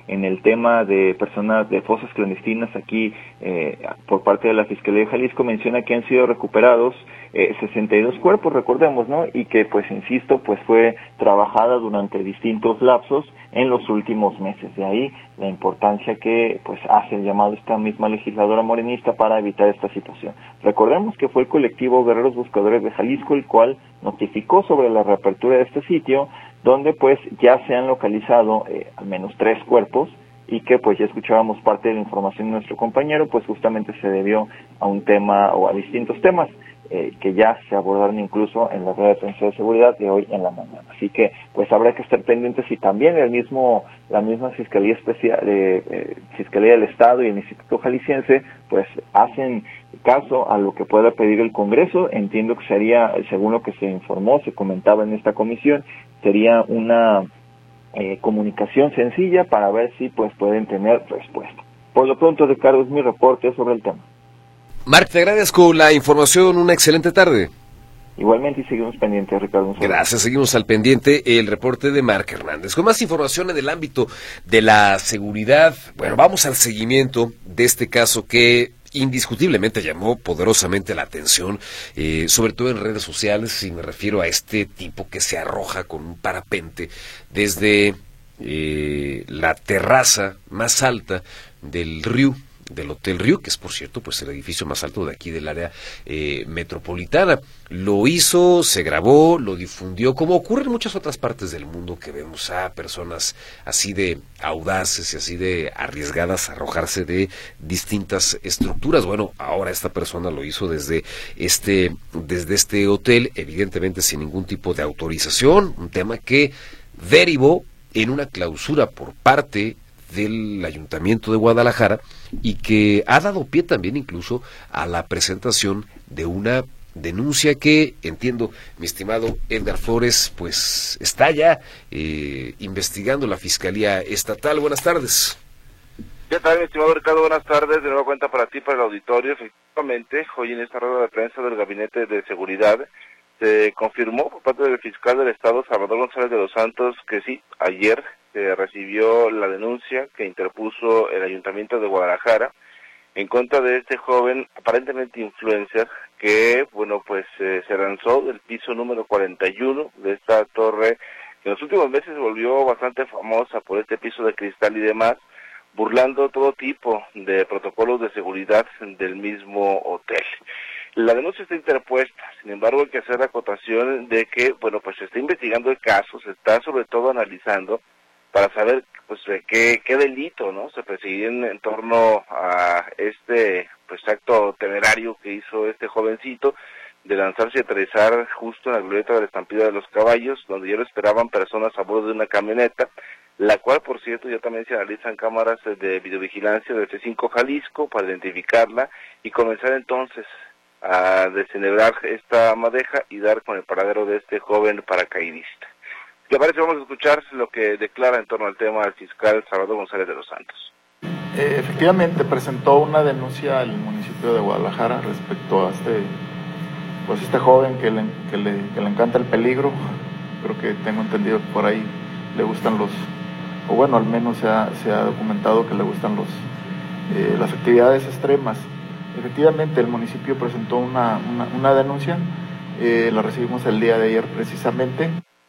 en el tema de personas de fosas clandestinas aquí eh, por parte de la Fiscalía de Jalisco, menciona que han sido recuperados eh, sesenta y dos cuerpos, recordemos, ¿no? Y que, pues, insisto, pues fue trabajada durante distintos lapsos en los últimos meses. De ahí la importancia que, pues, hace el llamado esta misma legisladora morenista para evitar esta situación. Recordemos que fue el colectivo Guerreros Buscadores de Jalisco el cual notificó sobre la reapertura de este sitio, donde pues ya se han localizado eh, al menos tres cuerpos, y que pues ya escuchábamos parte de la información de nuestro compañero, pues justamente se debió a un tema o a distintos temas eh, que ya se abordaron incluso en la rueda de prensa de seguridad de hoy en la mañana. Así que pues habrá que estar pendientes, y también el mismo la misma Fiscalía Especial eh, eh, Fiscalía del Estado y el Instituto Jalisciense pues hacen caso a lo que pueda pedir el Congreso. Entiendo que sería, según lo que se informó, se comentaba en esta comisión, sería una eh, comunicación sencilla para ver si pues pueden tener respuesta. Por lo pronto, Ricardo, es mi reporte sobre el tema. Marc, te agradezco la información, una excelente tarde. Igualmente, y seguimos pendientes, Ricardo. Gracias, seguimos al pendiente el reporte de Marc Hernández. Con más información en el ámbito de la seguridad, bueno, vamos al seguimiento de este caso que indiscutiblemente llamó poderosamente la atención, eh, sobre todo en redes sociales, y me refiero a este tipo que se arroja con un parapente desde eh, la terraza más alta del Riu, del Hotel Riu, que es, por cierto, pues el edificio más alto de aquí del área eh, metropolitana. Lo hizo, se grabó, lo difundió, como ocurre en muchas otras partes del mundo, que vemos a personas así de audaces y así de arriesgadas a arrojarse de distintas estructuras. Bueno, ahora esta persona lo hizo desde este, desde este hotel, evidentemente sin ningún tipo de autorización, un tema que derivó en una clausura por parte del Ayuntamiento de Guadalajara, y que ha dado pie también incluso a la presentación de una denuncia que, entiendo, mi estimado Edgar Flores, pues está ya eh, investigando la Fiscalía Estatal. Buenas tardes. ¿Qué tal, mi estimado Ricardo? Buenas tardes. De nueva cuenta para ti, para el auditorio. Efectivamente, hoy en esta rueda de prensa del Gabinete de Seguridad se confirmó por parte del fiscal del Estado, Salvador González de los Santos, que sí, ayer se recibió la denuncia que interpuso el Ayuntamiento de Guadalajara en contra de este joven, aparentemente influencer, que, bueno, pues eh, se lanzó del piso número cuarenta y uno de esta torre, que en los últimos meses se volvió bastante famosa por este piso de cristal y demás, burlando todo tipo de protocolos de seguridad del mismo hotel. La denuncia está interpuesta, sin embargo hay que hacer la acotación de que, bueno, pues se está investigando el caso, se está sobre todo analizando para saber pues qué, qué delito, ¿no?, se persigue en, en torno a este pues acto temerario que hizo este jovencito de lanzarse y aterrizar justo en la glorieta de la Estampida de los Caballos, donde ya lo esperaban personas a bordo de una camioneta, la cual, por cierto, ya también se analizan cámaras de videovigilancia del C cinco Jalisco para identificarla y comenzar entonces a descenebrar esta madeja y dar con el paradero de este joven paracaidista. ¿Qué parece? Vamos a escuchar lo que declara en torno al tema el fiscal Salvador González de los Santos. Eh, efectivamente, presentó una denuncia al municipio de Guadalajara respecto a este, pues este joven que le, que le, que le encanta el peligro. Creo que tengo entendido que por ahí le gustan los, o bueno, al menos se ha, se ha documentado que le gustan los, eh, las actividades extremas. Efectivamente, el municipio presentó una, una, una denuncia, eh, la recibimos el día de ayer precisamente.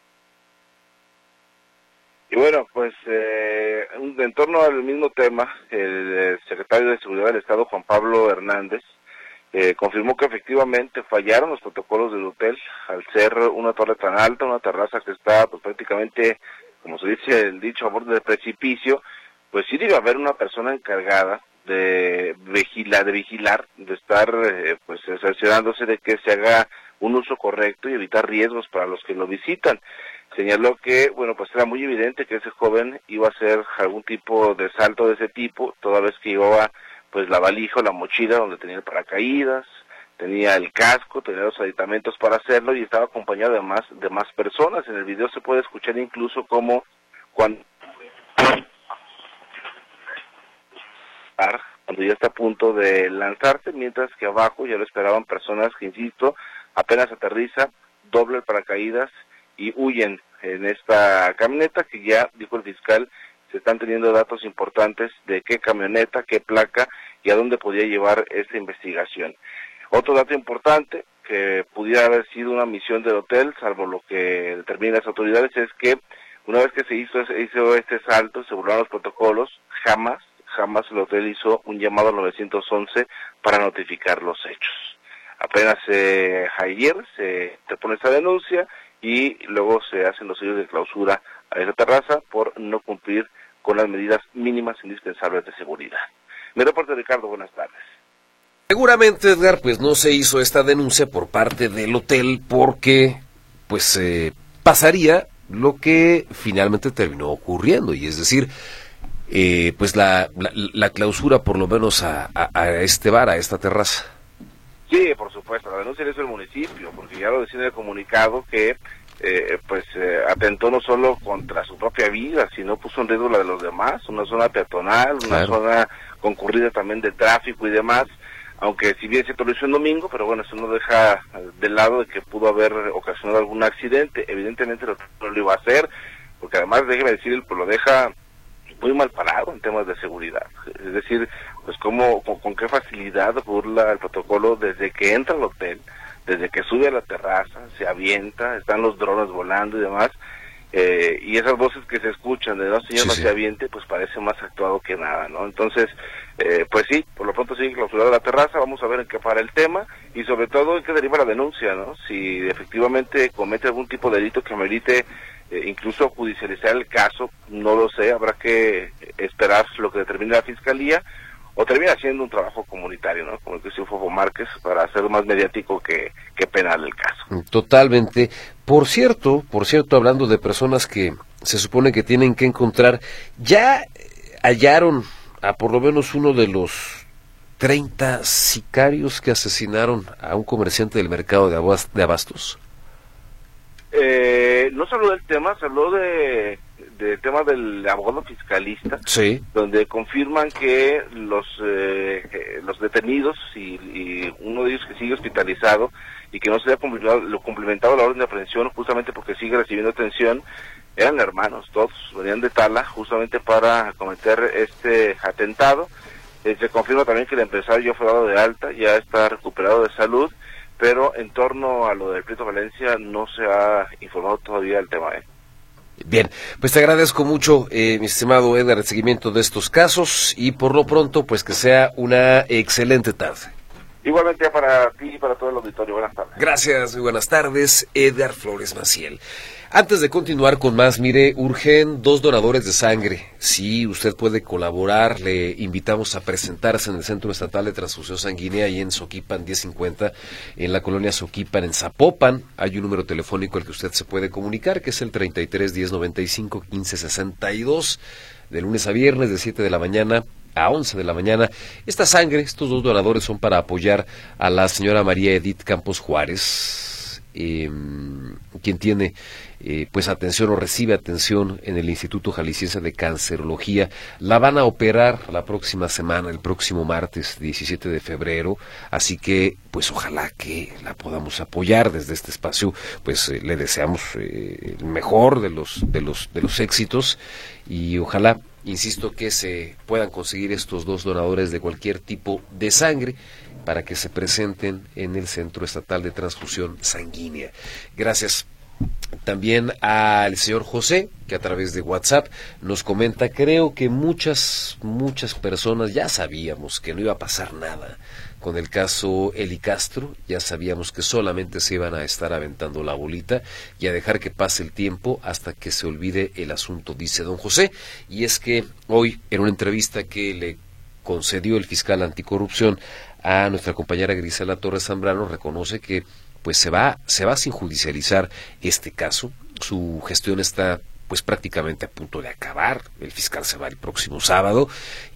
Y bueno, pues eh, en torno al mismo tema, el secretario de Seguridad del Estado, Juan Pablo Hernández, eh, confirmó que efectivamente fallaron los protocolos del hotel al ser una torre tan alta, una terraza que está pues, prácticamente, como se dice el dicho, a borde del precipicio. Pues sí debe haber una persona encargada de vigilar, de vigilar, de estar eh, pues cerciorándose de que se haga un uso correcto y evitar riesgos para los que lo visitan. Señaló que, bueno, pues era muy evidente que ese joven iba a hacer algún tipo de salto de ese tipo, toda vez que llevaba pues la valija o la mochila donde tenía el paracaídas, tenía el casco, tenía los aditamentos para hacerlo y estaba acompañado de más, de más personas. En el video se puede escuchar incluso como cuando, cuando ya está a punto de lanzarse, mientras que abajo ya lo esperaban personas que, insisto, apenas aterriza, dobla el paracaídas y huyen en esta camioneta que ya, dijo el fiscal, se están teniendo datos importantes de qué camioneta, qué placa y a dónde podía llevar esta investigación. Otro dato importante, que pudiera haber sido una misión del hotel, salvo lo que determinan las autoridades, es que una vez que se hizo, hizo este salto, se burlaron los protocolos, jamás, jamás el hotel hizo un llamado al nueve once para notificar los hechos. Apenas eh, ayer se te pone esta denuncia y luego se hacen los sellos de clausura a esa terraza por no cumplir con las medidas mínimas indispensables de seguridad. Mi reporte, Ricardo, buenas tardes. Seguramente, Edgar, pues no se hizo esta denuncia por parte del hotel porque pues eh, pasaría lo que finalmente terminó ocurriendo, y es decir, eh, pues la, la, la clausura por lo menos a, a, a este bar, a esta terraza. Sí, por supuesto, la denuncia la hizo el municipio, porque ya lo decía en el comunicado que eh, pues eh, atentó no solo contra su propia vida, sino puso en riesgo la de los demás, una zona peatonal, una claro. zona concurrida también de tráfico y demás, aunque si bien se lo hizo en domingo, pero bueno, eso no deja de lado de que pudo haber ocasionado algún accidente. Evidentemente no lo iba a hacer, porque además, déjeme decir, pues lo deja muy mal parado en temas de seguridad. Es decir, pues cómo, con, con qué facilidad burla el protocolo desde que entra al hotel, desde que sube a la terraza, se avienta, están los drones volando y demás, eh, y esas voces que se escuchan de no señor, sí, no sí. se aviente, pues parece más actuado que nada, ¿no? Entonces, eh, pues sí, por lo pronto sigue clausurada la terraza, vamos a ver en qué para el tema, y sobre todo en qué deriva la denuncia, ¿no? Si efectivamente comete algún tipo de delito que amerite eh, incluso judicializar el caso, no lo sé, habrá que esperar lo que determine la Fiscalía, o termina siendo un trabajo comunitario, ¿no? Como el que hizo Fofo Márquez, para hacer más mediático que, que penal el caso. Totalmente. Por cierto, por cierto, hablando de personas que se supone que tienen que encontrar, ya hallaron a por lo menos uno de los treinta sicarios que asesinaron a un comerciante del mercado de, abast- de abastos. Eh, no se habló del tema, se habló de del tema del abogado fiscalista, sí. donde confirman que los eh, los detenidos y, y uno de ellos que sigue hospitalizado y que no se ha cumplimentado, lo cumplimentado la orden de aprehensión justamente porque sigue recibiendo atención, eran hermanos, todos venían de Tala justamente para cometer este atentado. Eh, se confirma también que el empresario ya fue dado de alta, ya está recuperado de salud, pero en torno a lo del Prieto Valencia no se ha informado todavía el tema. ¿eh? Bien, pues te agradezco mucho, eh, mi estimado Edgar, el seguimiento de estos casos, y por lo pronto, pues que sea una excelente tarde. Igualmente para ti y para todo el auditorio. Buenas tardes. Gracias, muy buenas tardes, Edgar Flores Maciel. Antes de continuar con más, mire, urgen dos donadores de sangre. Si usted puede colaborar, le invitamos a presentarse en el Centro Estatal de Transfusión Sanguínea y en Soquipan diez cincuenta, en la colonia Soquipan, en Zapopan. Hay un número telefónico al que usted se puede comunicar, que es el treinta y tres, diez noventa y cinco, quince sesenta y dos, de lunes a viernes, de siete de la mañana a once de la mañana. Esta sangre, estos dos donadores son para apoyar a la señora María Edith Campos Juárez, eh, quien tiene eh, pues atención o recibe atención en el Instituto Jalisciense de Cancerología. La van a operar la próxima semana, el próximo martes diecisiete de febrero, así que pues ojalá que la podamos apoyar desde este espacio. Pues eh, le deseamos eh, el mejor de los de los de los éxitos, y ojalá, insisto, que se puedan conseguir estos dos donadores de cualquier tipo de sangre para que se presenten en el Centro Estatal de Transfusión Sanguínea. Gracias también al señor José, que a través de WhatsApp nos comenta: creo que muchas, muchas personas ya sabíamos que no iba a pasar nada con el caso Eli Castro, ya sabíamos que solamente se iban a estar aventando la bolita y a dejar que pase el tiempo hasta que se olvide el asunto, dice don José. Y es que hoy, en una entrevista que le concedió el fiscal anticorrupción a nuestra compañera Grisela Torres Zambrano, reconoce que pues se va, se va sin judicializar este caso. Su gestión está pues prácticamente a punto de acabar. El fiscal se va el próximo sábado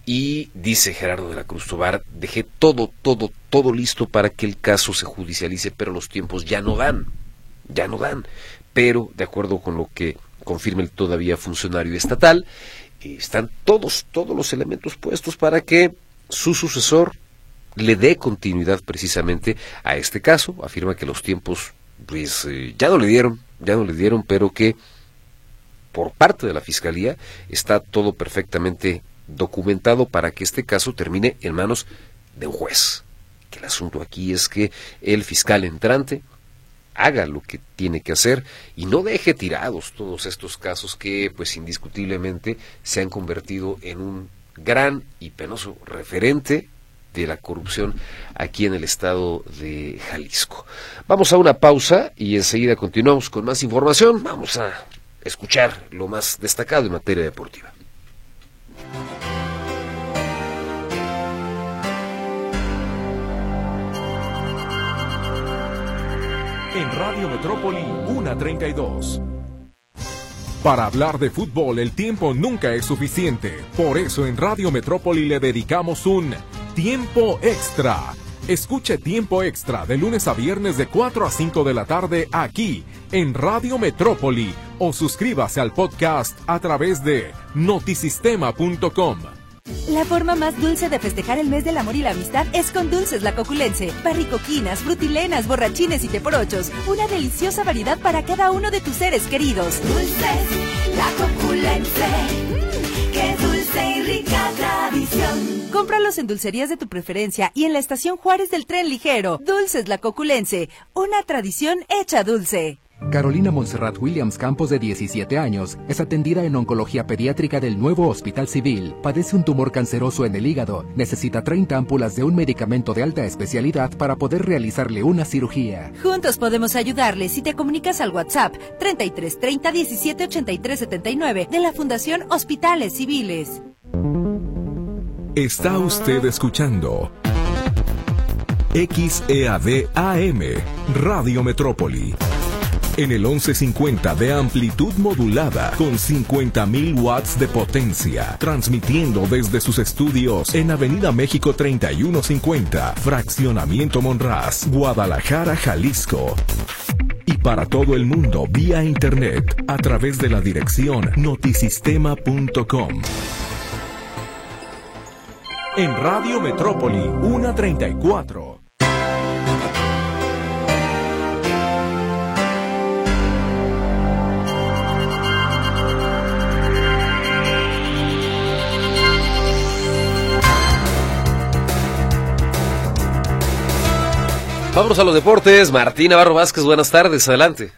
y dice Gerardo de la Cruz Tobar: dejé todo, todo, todo listo para que el caso se judicialice, pero los tiempos ya no dan, ya no dan. Pero, de acuerdo con lo que confirma el todavía funcionario estatal, eh, están todos, todos los elementos puestos para que su sucesor le dé continuidad precisamente a este caso. Afirma que los tiempos pues eh, ya no le dieron, ya no le dieron, pero que por parte de la Fiscalía, está todo perfectamente documentado para que este caso termine en manos de un juez. Que el asunto aquí es que el fiscal entrante haga lo que tiene que hacer y no deje tirados todos estos casos que, pues indiscutiblemente, se han convertido en un gran y penoso referente de la corrupción aquí en el estado de Jalisco. Vamos a una pausa y enseguida continuamos con más información. Vamos a escuchar lo más destacado en materia deportiva. En Radio Metrópoli, una treinta y dos. Para hablar de fútbol el tiempo nunca es suficiente. Por eso en Radio Metrópoli le dedicamos un Tiempo Extra. Escuche Tiempo Extra de lunes a viernes de cuatro a cinco de la tarde aquí en Radio Metrópoli o suscríbase al podcast a través de notisistema punto com. La forma más dulce de festejar el mes del amor y la amistad es con Dulces La Coculense. Barricoquinas, frutilenas, borrachines y teporochos. Una deliciosa variedad para cada uno de tus seres queridos. Dulces La Coculense. Mmm, qué dulce y rica tradición. Cómpralos en dulcerías de tu preferencia y en la estación Juárez del Tren Ligero. Dulces La Coculense. Una tradición hecha dulce. Carolina Montserrat Williams Campos, de diecisiete años, es atendida en oncología pediátrica del Nuevo Hospital Civil. Padece un tumor canceroso en el hígado. Necesita treinta ámpulas de un medicamento de alta especialidad para poder realizarle una cirugía. Juntos podemos ayudarle si te comunicas al WhatsApp treinta y tres treinta diecisiete ochenta y tres setenta y nueve de la Fundación Hospitales Civiles. Está usted escuchando X E A D A M, Radio Metrópoli. En el once cincuenta de amplitud modulada con cincuenta mil watts de potencia, transmitiendo desde sus estudios en Avenida México treinta y uno cincuenta, Fraccionamiento Monraz, Guadalajara, Jalisco. Y para todo el mundo vía internet a través de la dirección notisistema punto com. En Radio Metrópoli, una treinta y cuatro. Vámonos a los deportes. Martín Navarro Vázquez, buenas tardes, adelante.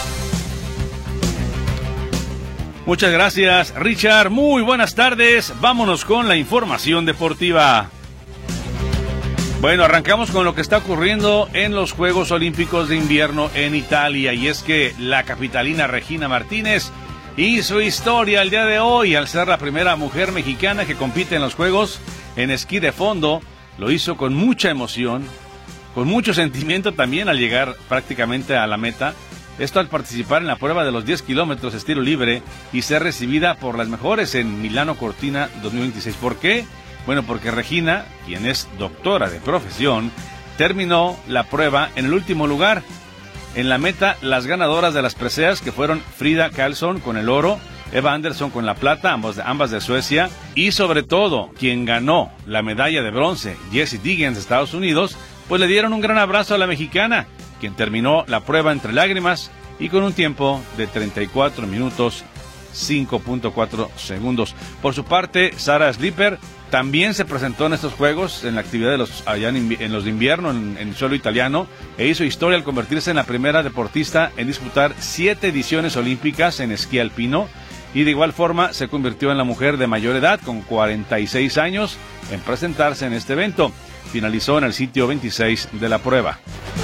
Muchas gracias, Richard. Muy buenas tardes. Vámonos con la información deportiva. Bueno, arrancamos con lo que está ocurriendo en los Juegos Olímpicos de Invierno en Italia. Y es que la capitalina Regina Martínez hizo historia el día de hoy al ser la primera mujer mexicana que compite en los Juegos en esquí de fondo. Lo hizo con mucha emoción, con mucho sentimiento también al llegar prácticamente a la meta. Esto al participar en la prueba de los diez kilómetros estilo libre y ser recibida por las mejores en Milano Cortina dos mil veintiséis. ¿Por qué? Bueno, porque Regina, quien es doctora de profesión, terminó la prueba en el último lugar. En la meta, las ganadoras de las preseas, que fueron Frida Karlsson con el oro, Eva Andersson con la plata, ambas de, ambas de Suecia, y sobre todo, quien ganó la medalla de bronce, Jessie Diggins de Estados Unidos, pues le dieron un gran abrazo a la mexicana, quien terminó la prueba entre lágrimas y con un tiempo de treinta y cuatro minutos cinco punto cuatro segundos. Por su parte, Sarah Slipper también se presentó en estos Juegos en la actividad de los allá en, en los de invierno en, en suelo italiano e hizo historia al convertirse en la primera deportista en disputar siete ediciones olímpicas en esquí alpino, y de igual forma se convirtió en la mujer de mayor edad con cuarenta y seis años en presentarse en este evento. Finalizó en el sitio veintiséis de la prueba.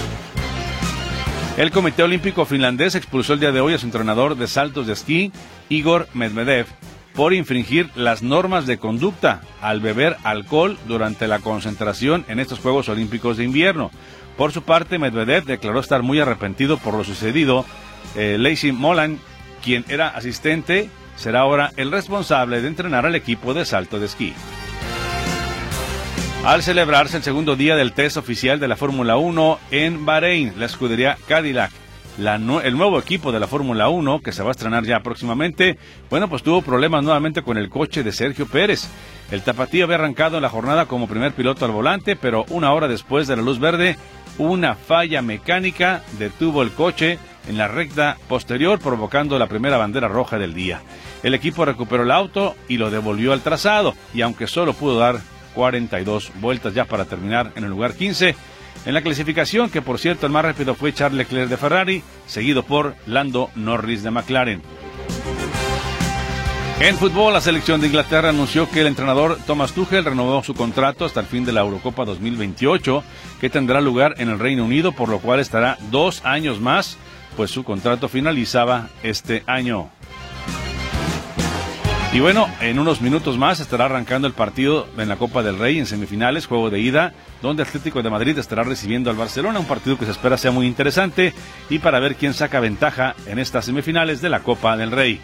El Comité Olímpico Finlandés expulsó el día de hoy a su entrenador de saltos de esquí, Igor Medvedev, por infringir las normas de conducta al beber alcohol durante la concentración en estos Juegos Olímpicos de Invierno. Por su parte, Medvedev declaró estar muy arrepentido por lo sucedido. Eh, Lacey Molan, quien era asistente, será ahora el responsable de entrenar al equipo de salto de esquí. Al celebrarse el segundo día del test oficial de la Fórmula uno en Bahrein, la escudería Cadillac, la nu- el nuevo equipo de la Fórmula uno, que se va a estrenar ya próximamente, bueno, pues tuvo problemas nuevamente con el coche de Sergio Pérez. El tapatío había arrancado en la jornada como primer piloto al volante, pero una hora después de la luz verde, una falla mecánica detuvo el coche en la recta posterior, provocando la primera bandera roja del día. El equipo recuperó el auto y lo devolvió al trazado, y aunque solo pudo dar cuarenta y dos vueltas ya para terminar en el lugar quince, en la clasificación, que por cierto el más rápido fue Charles Leclerc de Ferrari, seguido por Lando Norris de McLaren. En fútbol, la selección de Inglaterra anunció que el entrenador Thomas Tuchel renovó su contrato hasta el fin de la Eurocopa dos mil veintiocho, que tendrá lugar en el Reino Unido, por lo cual estará dos años más, pues su contrato finalizaba este año. Y bueno, en unos minutos más estará arrancando el partido en la Copa del Rey en semifinales, juego de ida, donde Atlético de Madrid estará recibiendo al Barcelona, un partido que se espera sea muy interesante y para ver quién saca ventaja en estas semifinales de la Copa del Rey.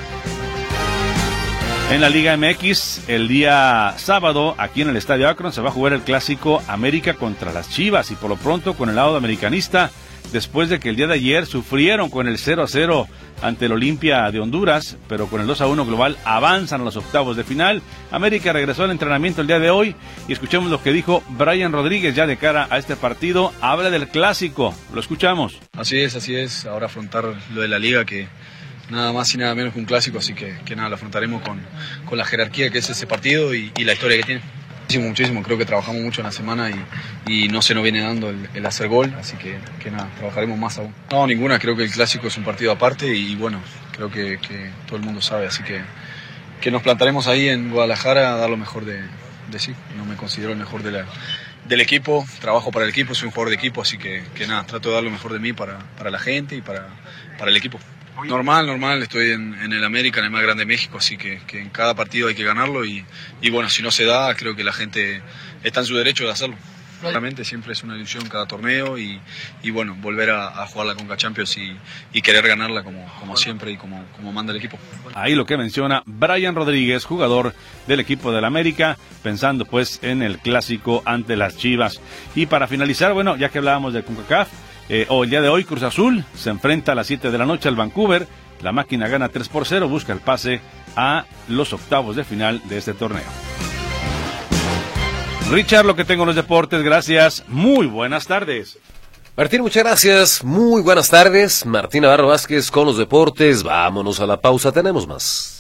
En la Liga M X, el día sábado, aquí en el Estadio Akron, se va a jugar el clásico América contra las Chivas, y por lo pronto con el lado americanista, después de que el día de ayer sufrieron con el cero a cero ante el Olimpia de Honduras, pero con el dos a uno global avanzan a los octavos de final. América regresó al entrenamiento el día de hoy y escuchemos lo que dijo Brian Rodríguez ya de cara a este partido. Habla del clásico, lo escuchamos. Así es, así es, ahora afrontar lo de la liga, que nada más y nada menos que un clásico, así que, que nada, lo afrontaremos con, con la jerarquía que es ese partido y, y la historia que tiene. Muchísimo, muchísimo, creo que trabajamos mucho en la semana y, y no se nos viene dando el, el hacer gol, así que, que nada, trabajaremos más aún. No, ninguna, creo que el clásico es un partido aparte y bueno, creo que, que todo el mundo sabe, así que, que nos plantaremos ahí en Guadalajara a dar lo mejor de, de sí. No me considero el mejor de la, del equipo, trabajo para el equipo, soy un jugador de equipo, así que, que nada, trato de dar lo mejor de mí para, para la gente y para, para el equipo. Normal, normal, estoy en, en el América, en el más grande de México, así que, que en cada partido hay que ganarlo y, y bueno, si no se da, creo que la gente está en su derecho de hacerlo. Realmente siempre es una ilusión cada torneo y, y bueno, volver a, a jugar la Conca Champions y, y querer ganarla como, como siempre y como, como manda el equipo. Ahí lo que menciona Brian Rodríguez, jugador del equipo del América, pensando pues en el clásico ante las Chivas. Y para finalizar, bueno, ya que hablábamos de CONCACAF, Eh, o el día de hoy Cruz Azul se enfrenta a las siete de la noche al Vancouver. La máquina gana tres por cero, busca el pase a los octavos de final de este torneo. Richard, lo que tengo en los deportes, gracias, muy buenas tardes. Martín, muchas gracias, muy buenas tardes. Martín Navarro Vázquez con los deportes, vámonos a la pausa, tenemos más.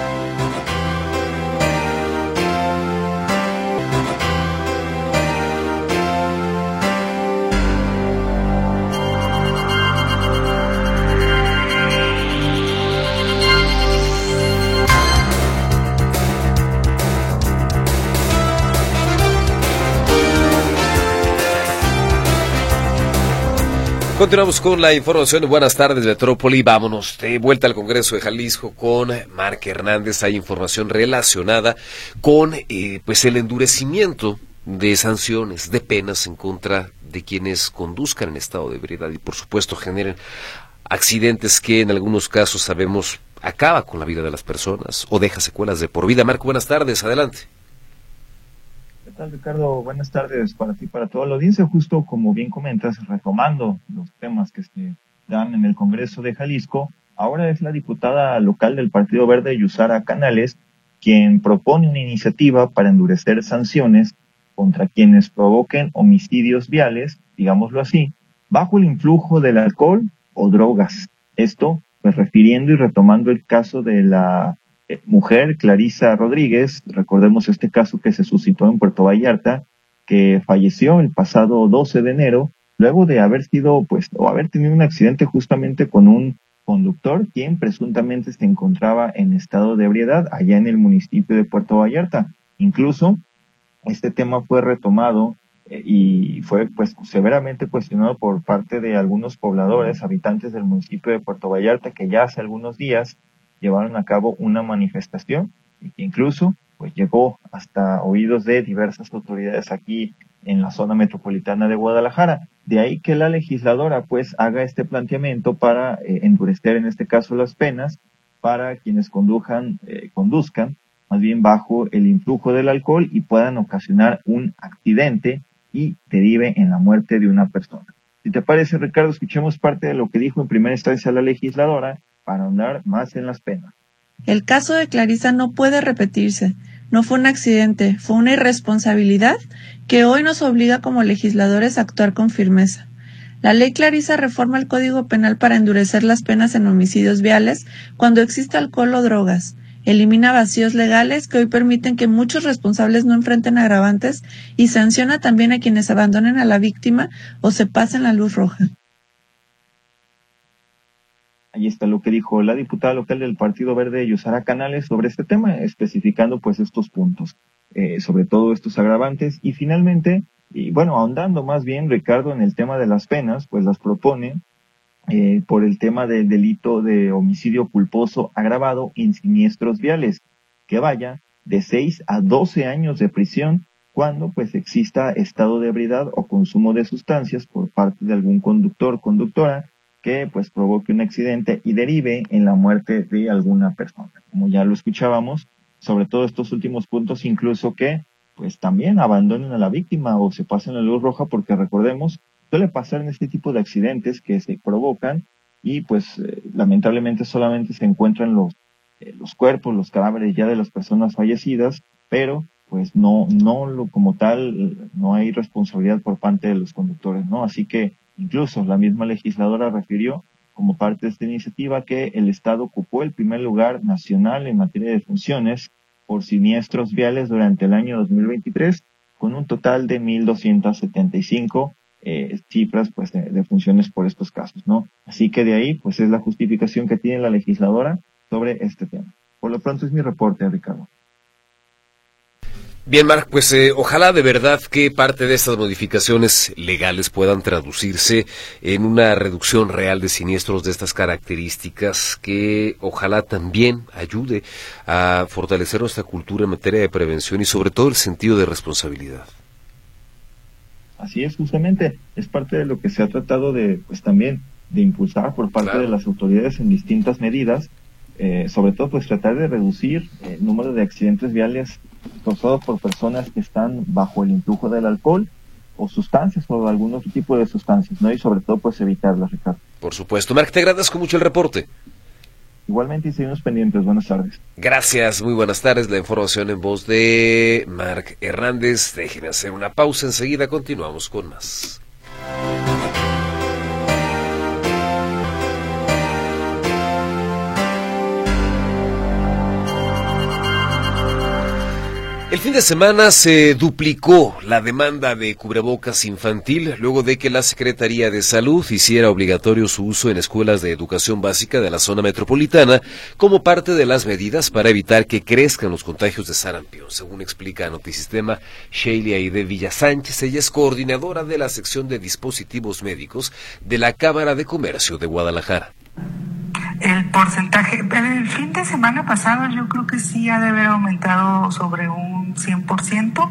Continuamos con la información de Buenas Tardes Metrópoli. Vámonos de vuelta al Congreso de Jalisco con Marc Hernández. Hay información relacionada con eh, pues el endurecimiento de sanciones, de penas en contra de quienes conduzcan en estado de ebriedad y por supuesto generen accidentes que en algunos casos sabemos acaba con la vida de las personas o deja secuelas de por vida. Marc, buenas tardes, adelante. ¿Qué tal, Ricardo? Buenas tardes para ti, para toda la audiencia. Justo como bien comentas, retomando los temas que se dan en el Congreso de Jalisco, ahora es la diputada local del Partido Verde, Yusara Canales, quien propone una iniciativa para endurecer sanciones contra quienes provoquen homicidios viales, digámoslo así, bajo el influjo del alcohol o drogas. Esto, pues refiriendo y retomando el caso de la mujer Clarisa Rodríguez, recordemos este caso que se suscitó en Puerto Vallarta, que falleció el pasado doce de enero, luego de haber sido, pues, o haber tenido un accidente justamente con un conductor, quien presuntamente se encontraba en estado de ebriedad allá en el municipio de Puerto Vallarta. Incluso, este tema fue retomado eh, y fue, pues, severamente cuestionado por parte de algunos pobladores, habitantes del municipio de Puerto Vallarta, que ya hace algunos días llevaron a cabo una manifestación y que incluso pues llegó hasta oídos de diversas autoridades aquí en la zona metropolitana de Guadalajara. De ahí que la legisladora pues haga este planteamiento para eh, endurecer en este caso las penas para quienes condujan, eh, conduzcan más bien bajo el influjo del alcohol y puedan ocasionar un accidente y derive en la muerte de una persona. Si te parece, Ricardo, escuchemos parte de lo que dijo en primera instancia la legisladora para ahondar más en las penas. El caso de Clarisa no puede repetirse. No fue un accidente, fue una irresponsabilidad que hoy nos obliga como legisladores a actuar con firmeza. La ley Clarisa reforma el Código Penal para endurecer las penas en homicidios viales cuando existe alcohol o drogas. Elimina vacíos legales que hoy permiten que muchos responsables no enfrenten agravantes y sanciona también a quienes abandonen a la víctima o se pasen la luz roja. Ahí está lo que dijo la diputada local del Partido Verde, Yusara Canales, sobre este tema, especificando pues estos puntos, eh, sobre todo estos agravantes. Y finalmente, y bueno, ahondando más bien, Ricardo, en el tema de las penas, pues las propone eh, por el tema del delito de homicidio culposo agravado en siniestros viales, que vaya de seis a doce años de prisión cuando pues exista estado de ebriedad o consumo de sustancias por parte de algún conductor o conductora que pues provoque un accidente y derive en la muerte de alguna persona. Como ya lo escuchábamos, sobre todo estos últimos puntos, incluso que pues también abandonen a la víctima o se pasen la luz roja, porque recordemos, suele pasar en este tipo de accidentes que se provocan y pues eh, lamentablemente solamente se encuentran los, eh, los cuerpos, los cadáveres ya de las personas fallecidas, pero pues no, no lo, como tal, no hay responsabilidad por parte de los conductores, ¿no? Así que incluso la misma legisladora refirió, como parte de esta iniciativa, que el Estado ocupó el primer lugar nacional en materia de funciones por siniestros viales durante el año dos mil veintitrés, con un total de mil doscientas setenta y cinco eh, cifras pues de, de funciones por estos casos, ¿no? Así que de ahí pues es la justificación que tiene la legisladora sobre este tema. Por lo pronto es mi reporte, Ricardo. Bien, Marc, pues eh, ojalá de verdad que parte de estas modificaciones legales puedan traducirse en una reducción real de siniestros de estas características, que ojalá también ayude a fortalecer nuestra cultura en materia de prevención y sobre todo el sentido de responsabilidad. Así es, justamente, es parte de lo que se ha tratado de, pues también, de impulsar por parte claro. de las autoridades en distintas medidas, eh, sobre todo pues tratar de reducir el número de accidentes viales causados por personas que están bajo el influjo del alcohol o sustancias o algún otro tipo de sustancias, ¿no? Y sobre todo pues evitarlas, Ricardo. Por supuesto. Marc, te agradezco mucho el reporte. Igualmente, y seguimos pendientes. Buenas tardes. Gracias, muy buenas tardes. La información en voz de Marc Hernández. Déjenme hacer una pausa, enseguida continuamos con más. El fin de semana se duplicó la demanda de cubrebocas infantil luego de que la Secretaría de Salud hiciera obligatorio su uso en escuelas de educación básica de la zona metropolitana como parte de las medidas para evitar que crezcan los contagios de sarampión. Según explica Notisistema, Sheila Aide Villasánchez, ella es coordinadora de la sección de dispositivos médicos de la Cámara de Comercio de Guadalajara. El porcentaje, el fin de semana pasado yo creo que sí ha de haber aumentado sobre un cien por ciento,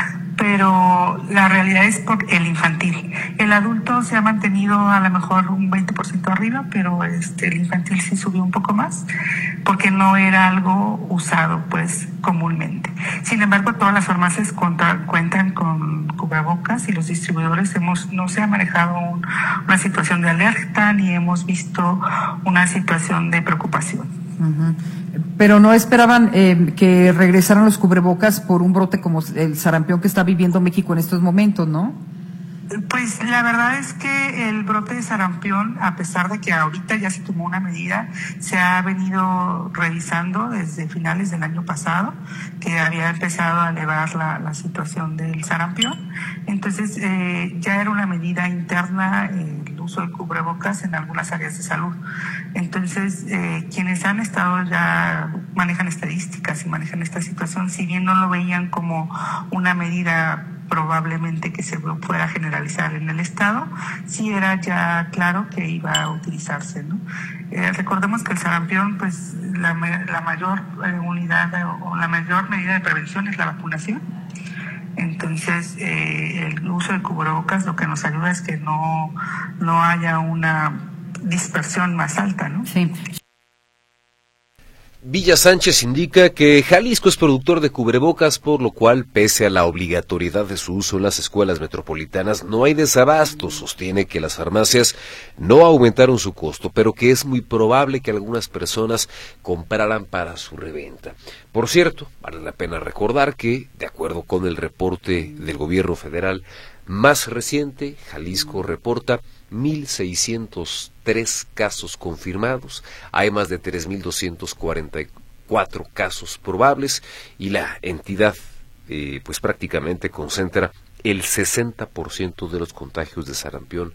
pero la realidad es por el infantil. El adulto se ha mantenido a lo mejor un veinte por ciento arriba, pero este el infantil sí subió un poco más, porque no era algo usado pues comúnmente. Sin embargo, todas las farmacias cuentan, cuentan con cubrebocas y los distribuidores hemos no se ha manejado un, una situación de alerta ni hemos visto una situación de preocupación. Uh-huh. Pero no esperaban eh, que regresaran los cubrebocas por un brote como el sarampión que está viviendo México en estos momentos, ¿no? Pues la verdad es que el brote de sarampión, a pesar de que ahorita ya se tomó una medida, se ha venido revisando desde finales del año pasado, que había empezado a elevar la, la situación del sarampión. Entonces eh, ya era una medida interna eh, el uso de cubrebocas en algunas áreas de salud. Entonces eh, quienes han estado ya manejan estadísticas y manejan esta situación, si bien no lo veían como una medida probablemente que se fuera a generalizar en el Estado, sí era ya claro que iba a utilizarse, ¿no? Eh, recordemos que el sarampión, pues la, la mayor eh, unidad o la mayor medida de prevención es la vacunación. Entonces, eh, el uso de cubrebocas lo que nos ayuda es que no, no haya una dispersión más alta, ¿no? Sí. Villasánchez indica que Jalisco es productor de cubrebocas, por lo cual, pese a la obligatoriedad de su uso en las escuelas metropolitanas, no hay desabasto. Sostiene que las farmacias no aumentaron su costo, pero que es muy probable que algunas personas compraran para su reventa. Por cierto, vale la pena recordar que, de acuerdo con el reporte del gobierno federal, más reciente, Jalisco reporta mil seiscientos tres casos confirmados, hay más de tres mil doscientos cuarenta y cuatro casos probables y la entidad eh, pues prácticamente concentra el sesenta por ciento de los contagios de sarampión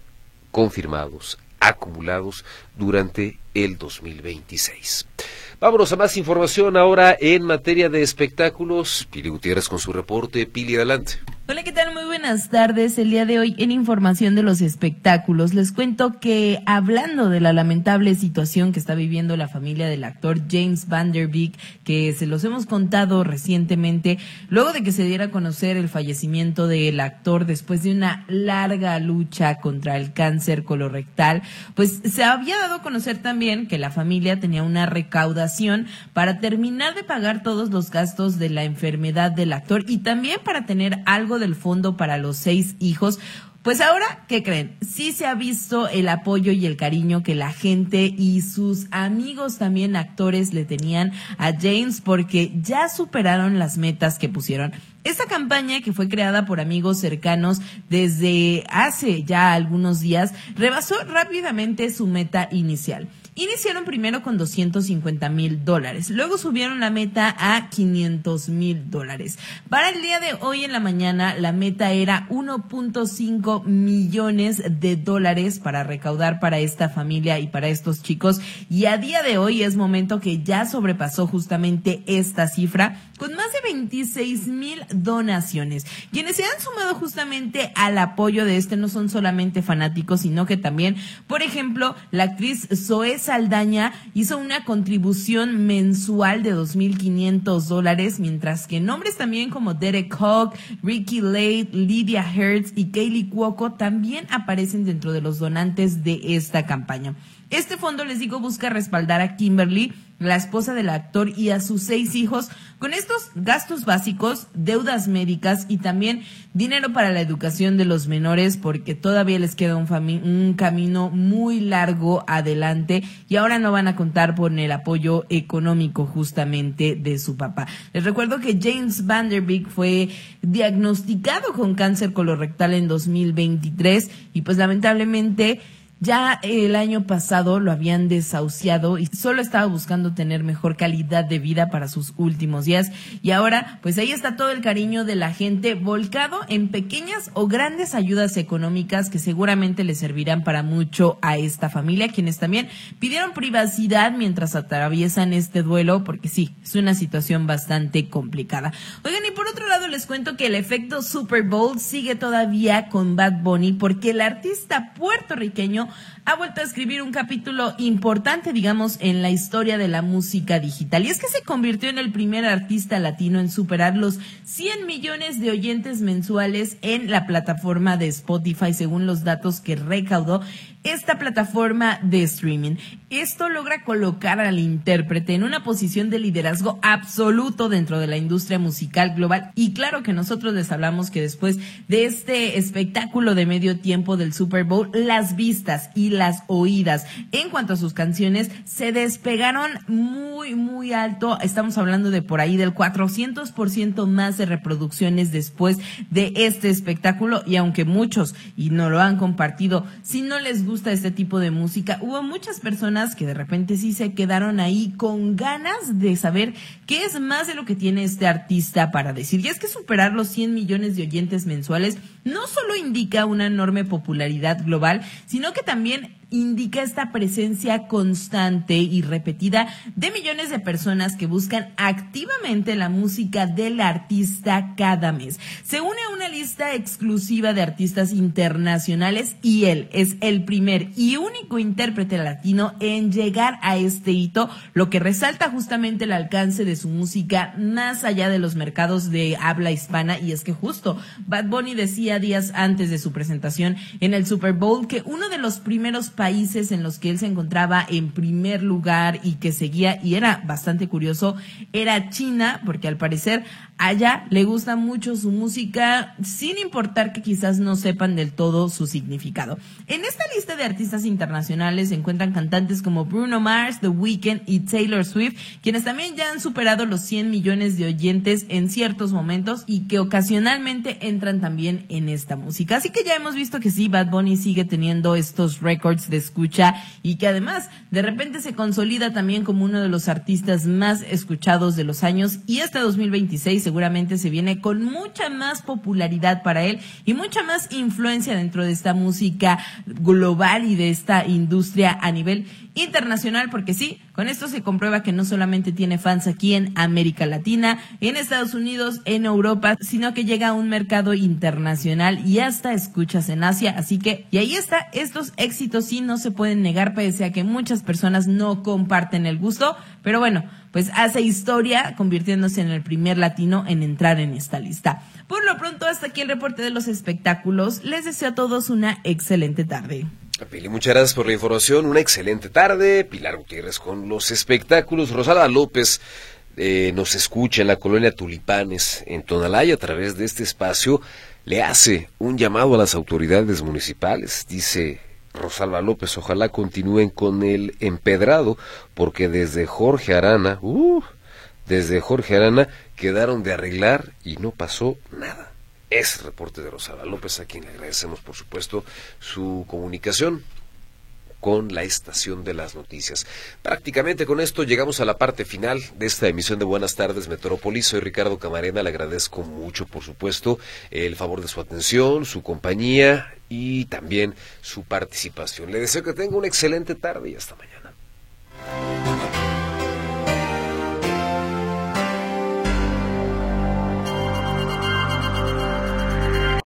confirmados, acumulados durante el dos mil veintiséis. Vámonos a más información ahora en materia de espectáculos. Pili Gutiérrez con su reporte. Pili, adelante. Hola, ¿qué tal? Muy buenas tardes. El día de hoy en información de los espectáculos les cuento que hablando de la lamentable situación que está viviendo la familia del actor James Van Der Beek, que se los hemos contado recientemente, luego de que se diera a conocer el fallecimiento del actor después de una larga lucha contra el cáncer colorectal, pues se había dado a conocer también que la familia tenía una recaudación para terminar de pagar todos los gastos de la enfermedad del actor y también para tener algo del fondo para los seis hijos. Pues ahora, ¿qué creen? Sí se ha visto el apoyo y el cariño que la gente y sus amigos también actores le tenían a James, porque ya superaron las metas que pusieron. Esta campaña, que fue creada por amigos cercanos desde hace ya algunos días, rebasó rápidamente su meta inicial. Iniciaron primero con doscientos cincuenta mil dólares, luego subieron la meta a quinientos mil dólares. Para el día de hoy en la mañana, la meta era uno punto cinco millones de dólares para recaudar para esta familia y para estos chicos. Y a día de hoy es momento que ya sobrepasó justamente esta cifra con más de veintiséis mil donaciones. Quienes se han sumado justamente al apoyo de este no son solamente fanáticos, sino que también, por ejemplo, la actriz Zoe Saldaña hizo una contribución mensual de dos mil quinientos dólares, mientras que nombres también como Derek Hogg, Ricky Lade, Lydia Hertz y Kaylee Cuoco también aparecen dentro de los donantes de esta campaña. Este fondo, les digo, busca respaldar a Kimberly, la esposa del actor, y a sus seis hijos con estos gastos básicos, deudas médicas y también dinero para la educación de los menores, porque todavía les queda un, fami- un camino muy largo adelante y ahora no van a contar con el apoyo económico justamente de su papá. Les recuerdo que James Van Der Beek fue diagnosticado con cáncer colorectal en dos mil veintitrés y pues lamentablemente ya el año pasado lo habían desahuciado y solo estaba buscando tener mejor calidad de vida para sus últimos días. Y ahora, pues ahí está todo el cariño de la gente volcado en pequeñas o grandes ayudas económicas que seguramente le servirán para mucho a esta familia, quienes también pidieron privacidad mientras atraviesan este duelo, porque sí, es una situación bastante complicada. Oigan, y por otro lado les cuento que el efecto Super Bowl sigue todavía con Bad Bunny, porque el artista puertorriqueño ha vuelto a escribir un capítulo importante, digamos, en la historia de la música digital. Y es que se convirtió en el primer artista latino en superar los cien millones de oyentes mensuales en la plataforma de Spotify, según los datos que recaudó esta plataforma de streaming. Esto logra colocar al intérprete en una posición de liderazgo absoluto dentro de la industria musical global. Y claro que nosotros les hablamos que después de este espectáculo de medio tiempo del Super Bowl, las vistas y las oídas en cuanto a sus canciones se despegaron muy, muy alto. Estamos hablando de por ahí del cuatrocientos por ciento más de reproducciones después de este espectáculo. Y aunque muchos, y no lo han compartido, si no les gusta este tipo de música, hubo muchas personas que de repente sí se quedaron ahí con ganas de saber qué es más de lo que tiene este artista para decir. Y es que superar los cien millones de oyentes mensuales no solo indica una enorme popularidad global, sino que también indica esta presencia constante y repetida de millones de personas que buscan activamente la música del artista cada mes. Se une a una lista exclusiva de artistas internacionales y él es el primer y único intérprete latino en llegar a este hito, lo que resalta justamente el alcance de su música más allá de los mercados de habla hispana. Y es que justo Bad Bunny decía días antes de su presentación en el Super Bowl que uno de los primeros países en los que él se encontraba en primer lugar y que seguía, y era bastante curioso, era China, porque al parecer allá le gusta mucho su música, sin importar que quizás no sepan del todo su significado. En esta lista de artistas internacionales se encuentran cantantes como Bruno Mars, The Weeknd y Taylor Swift, quienes también ya han superado los cien millones de oyentes en ciertos momentos y que ocasionalmente entran también en esta música. Así que ya hemos visto que sí, Bad Bunny sigue teniendo estos récords de escucha y que además de repente se consolida también como uno de los artistas más escuchados de los años, y este dos mil veintiséis seguramente se viene con mucha más popularidad para él y mucha más influencia dentro de esta música global y de esta industria a nivel internacional, porque sí, con esto se comprueba que no solamente tiene fans aquí en América Latina, en Estados Unidos, en Europa, sino que llega a un mercado internacional y hasta escuchas en Asia. Así que, y ahí está, estos éxitos sí no se pueden negar, pese a que muchas personas no comparten el gusto, pero bueno, pues hace historia convirtiéndose en el primer latino en entrar en esta lista. Por lo pronto, hasta aquí el reporte de los espectáculos. Les deseo a todos una excelente tarde. Pili, muchas gracias por la información, una excelente tarde. Pilar Gutiérrez con los espectáculos. Rosalba López eh, nos escucha en la colonia Tulipanes, en Tonalá, y a través de este espacio le hace un llamado a las autoridades municipales. Dice Rosalba López, ojalá continúen con el empedrado, porque desde Jorge Arana, uh, desde Jorge Arana quedaron de arreglar y no pasó nada. Es el reporte de Rosalba López, a quien le agradecemos, por supuesto, su comunicación con la estación de las noticias. Prácticamente con esto llegamos a la parte final de esta emisión de Buenas Tardes Metrópoli. Soy Ricardo Camarena, le agradezco mucho, por supuesto, el favor de su atención, su compañía y también su participación. Le deseo que tenga una excelente tarde y hasta mañana.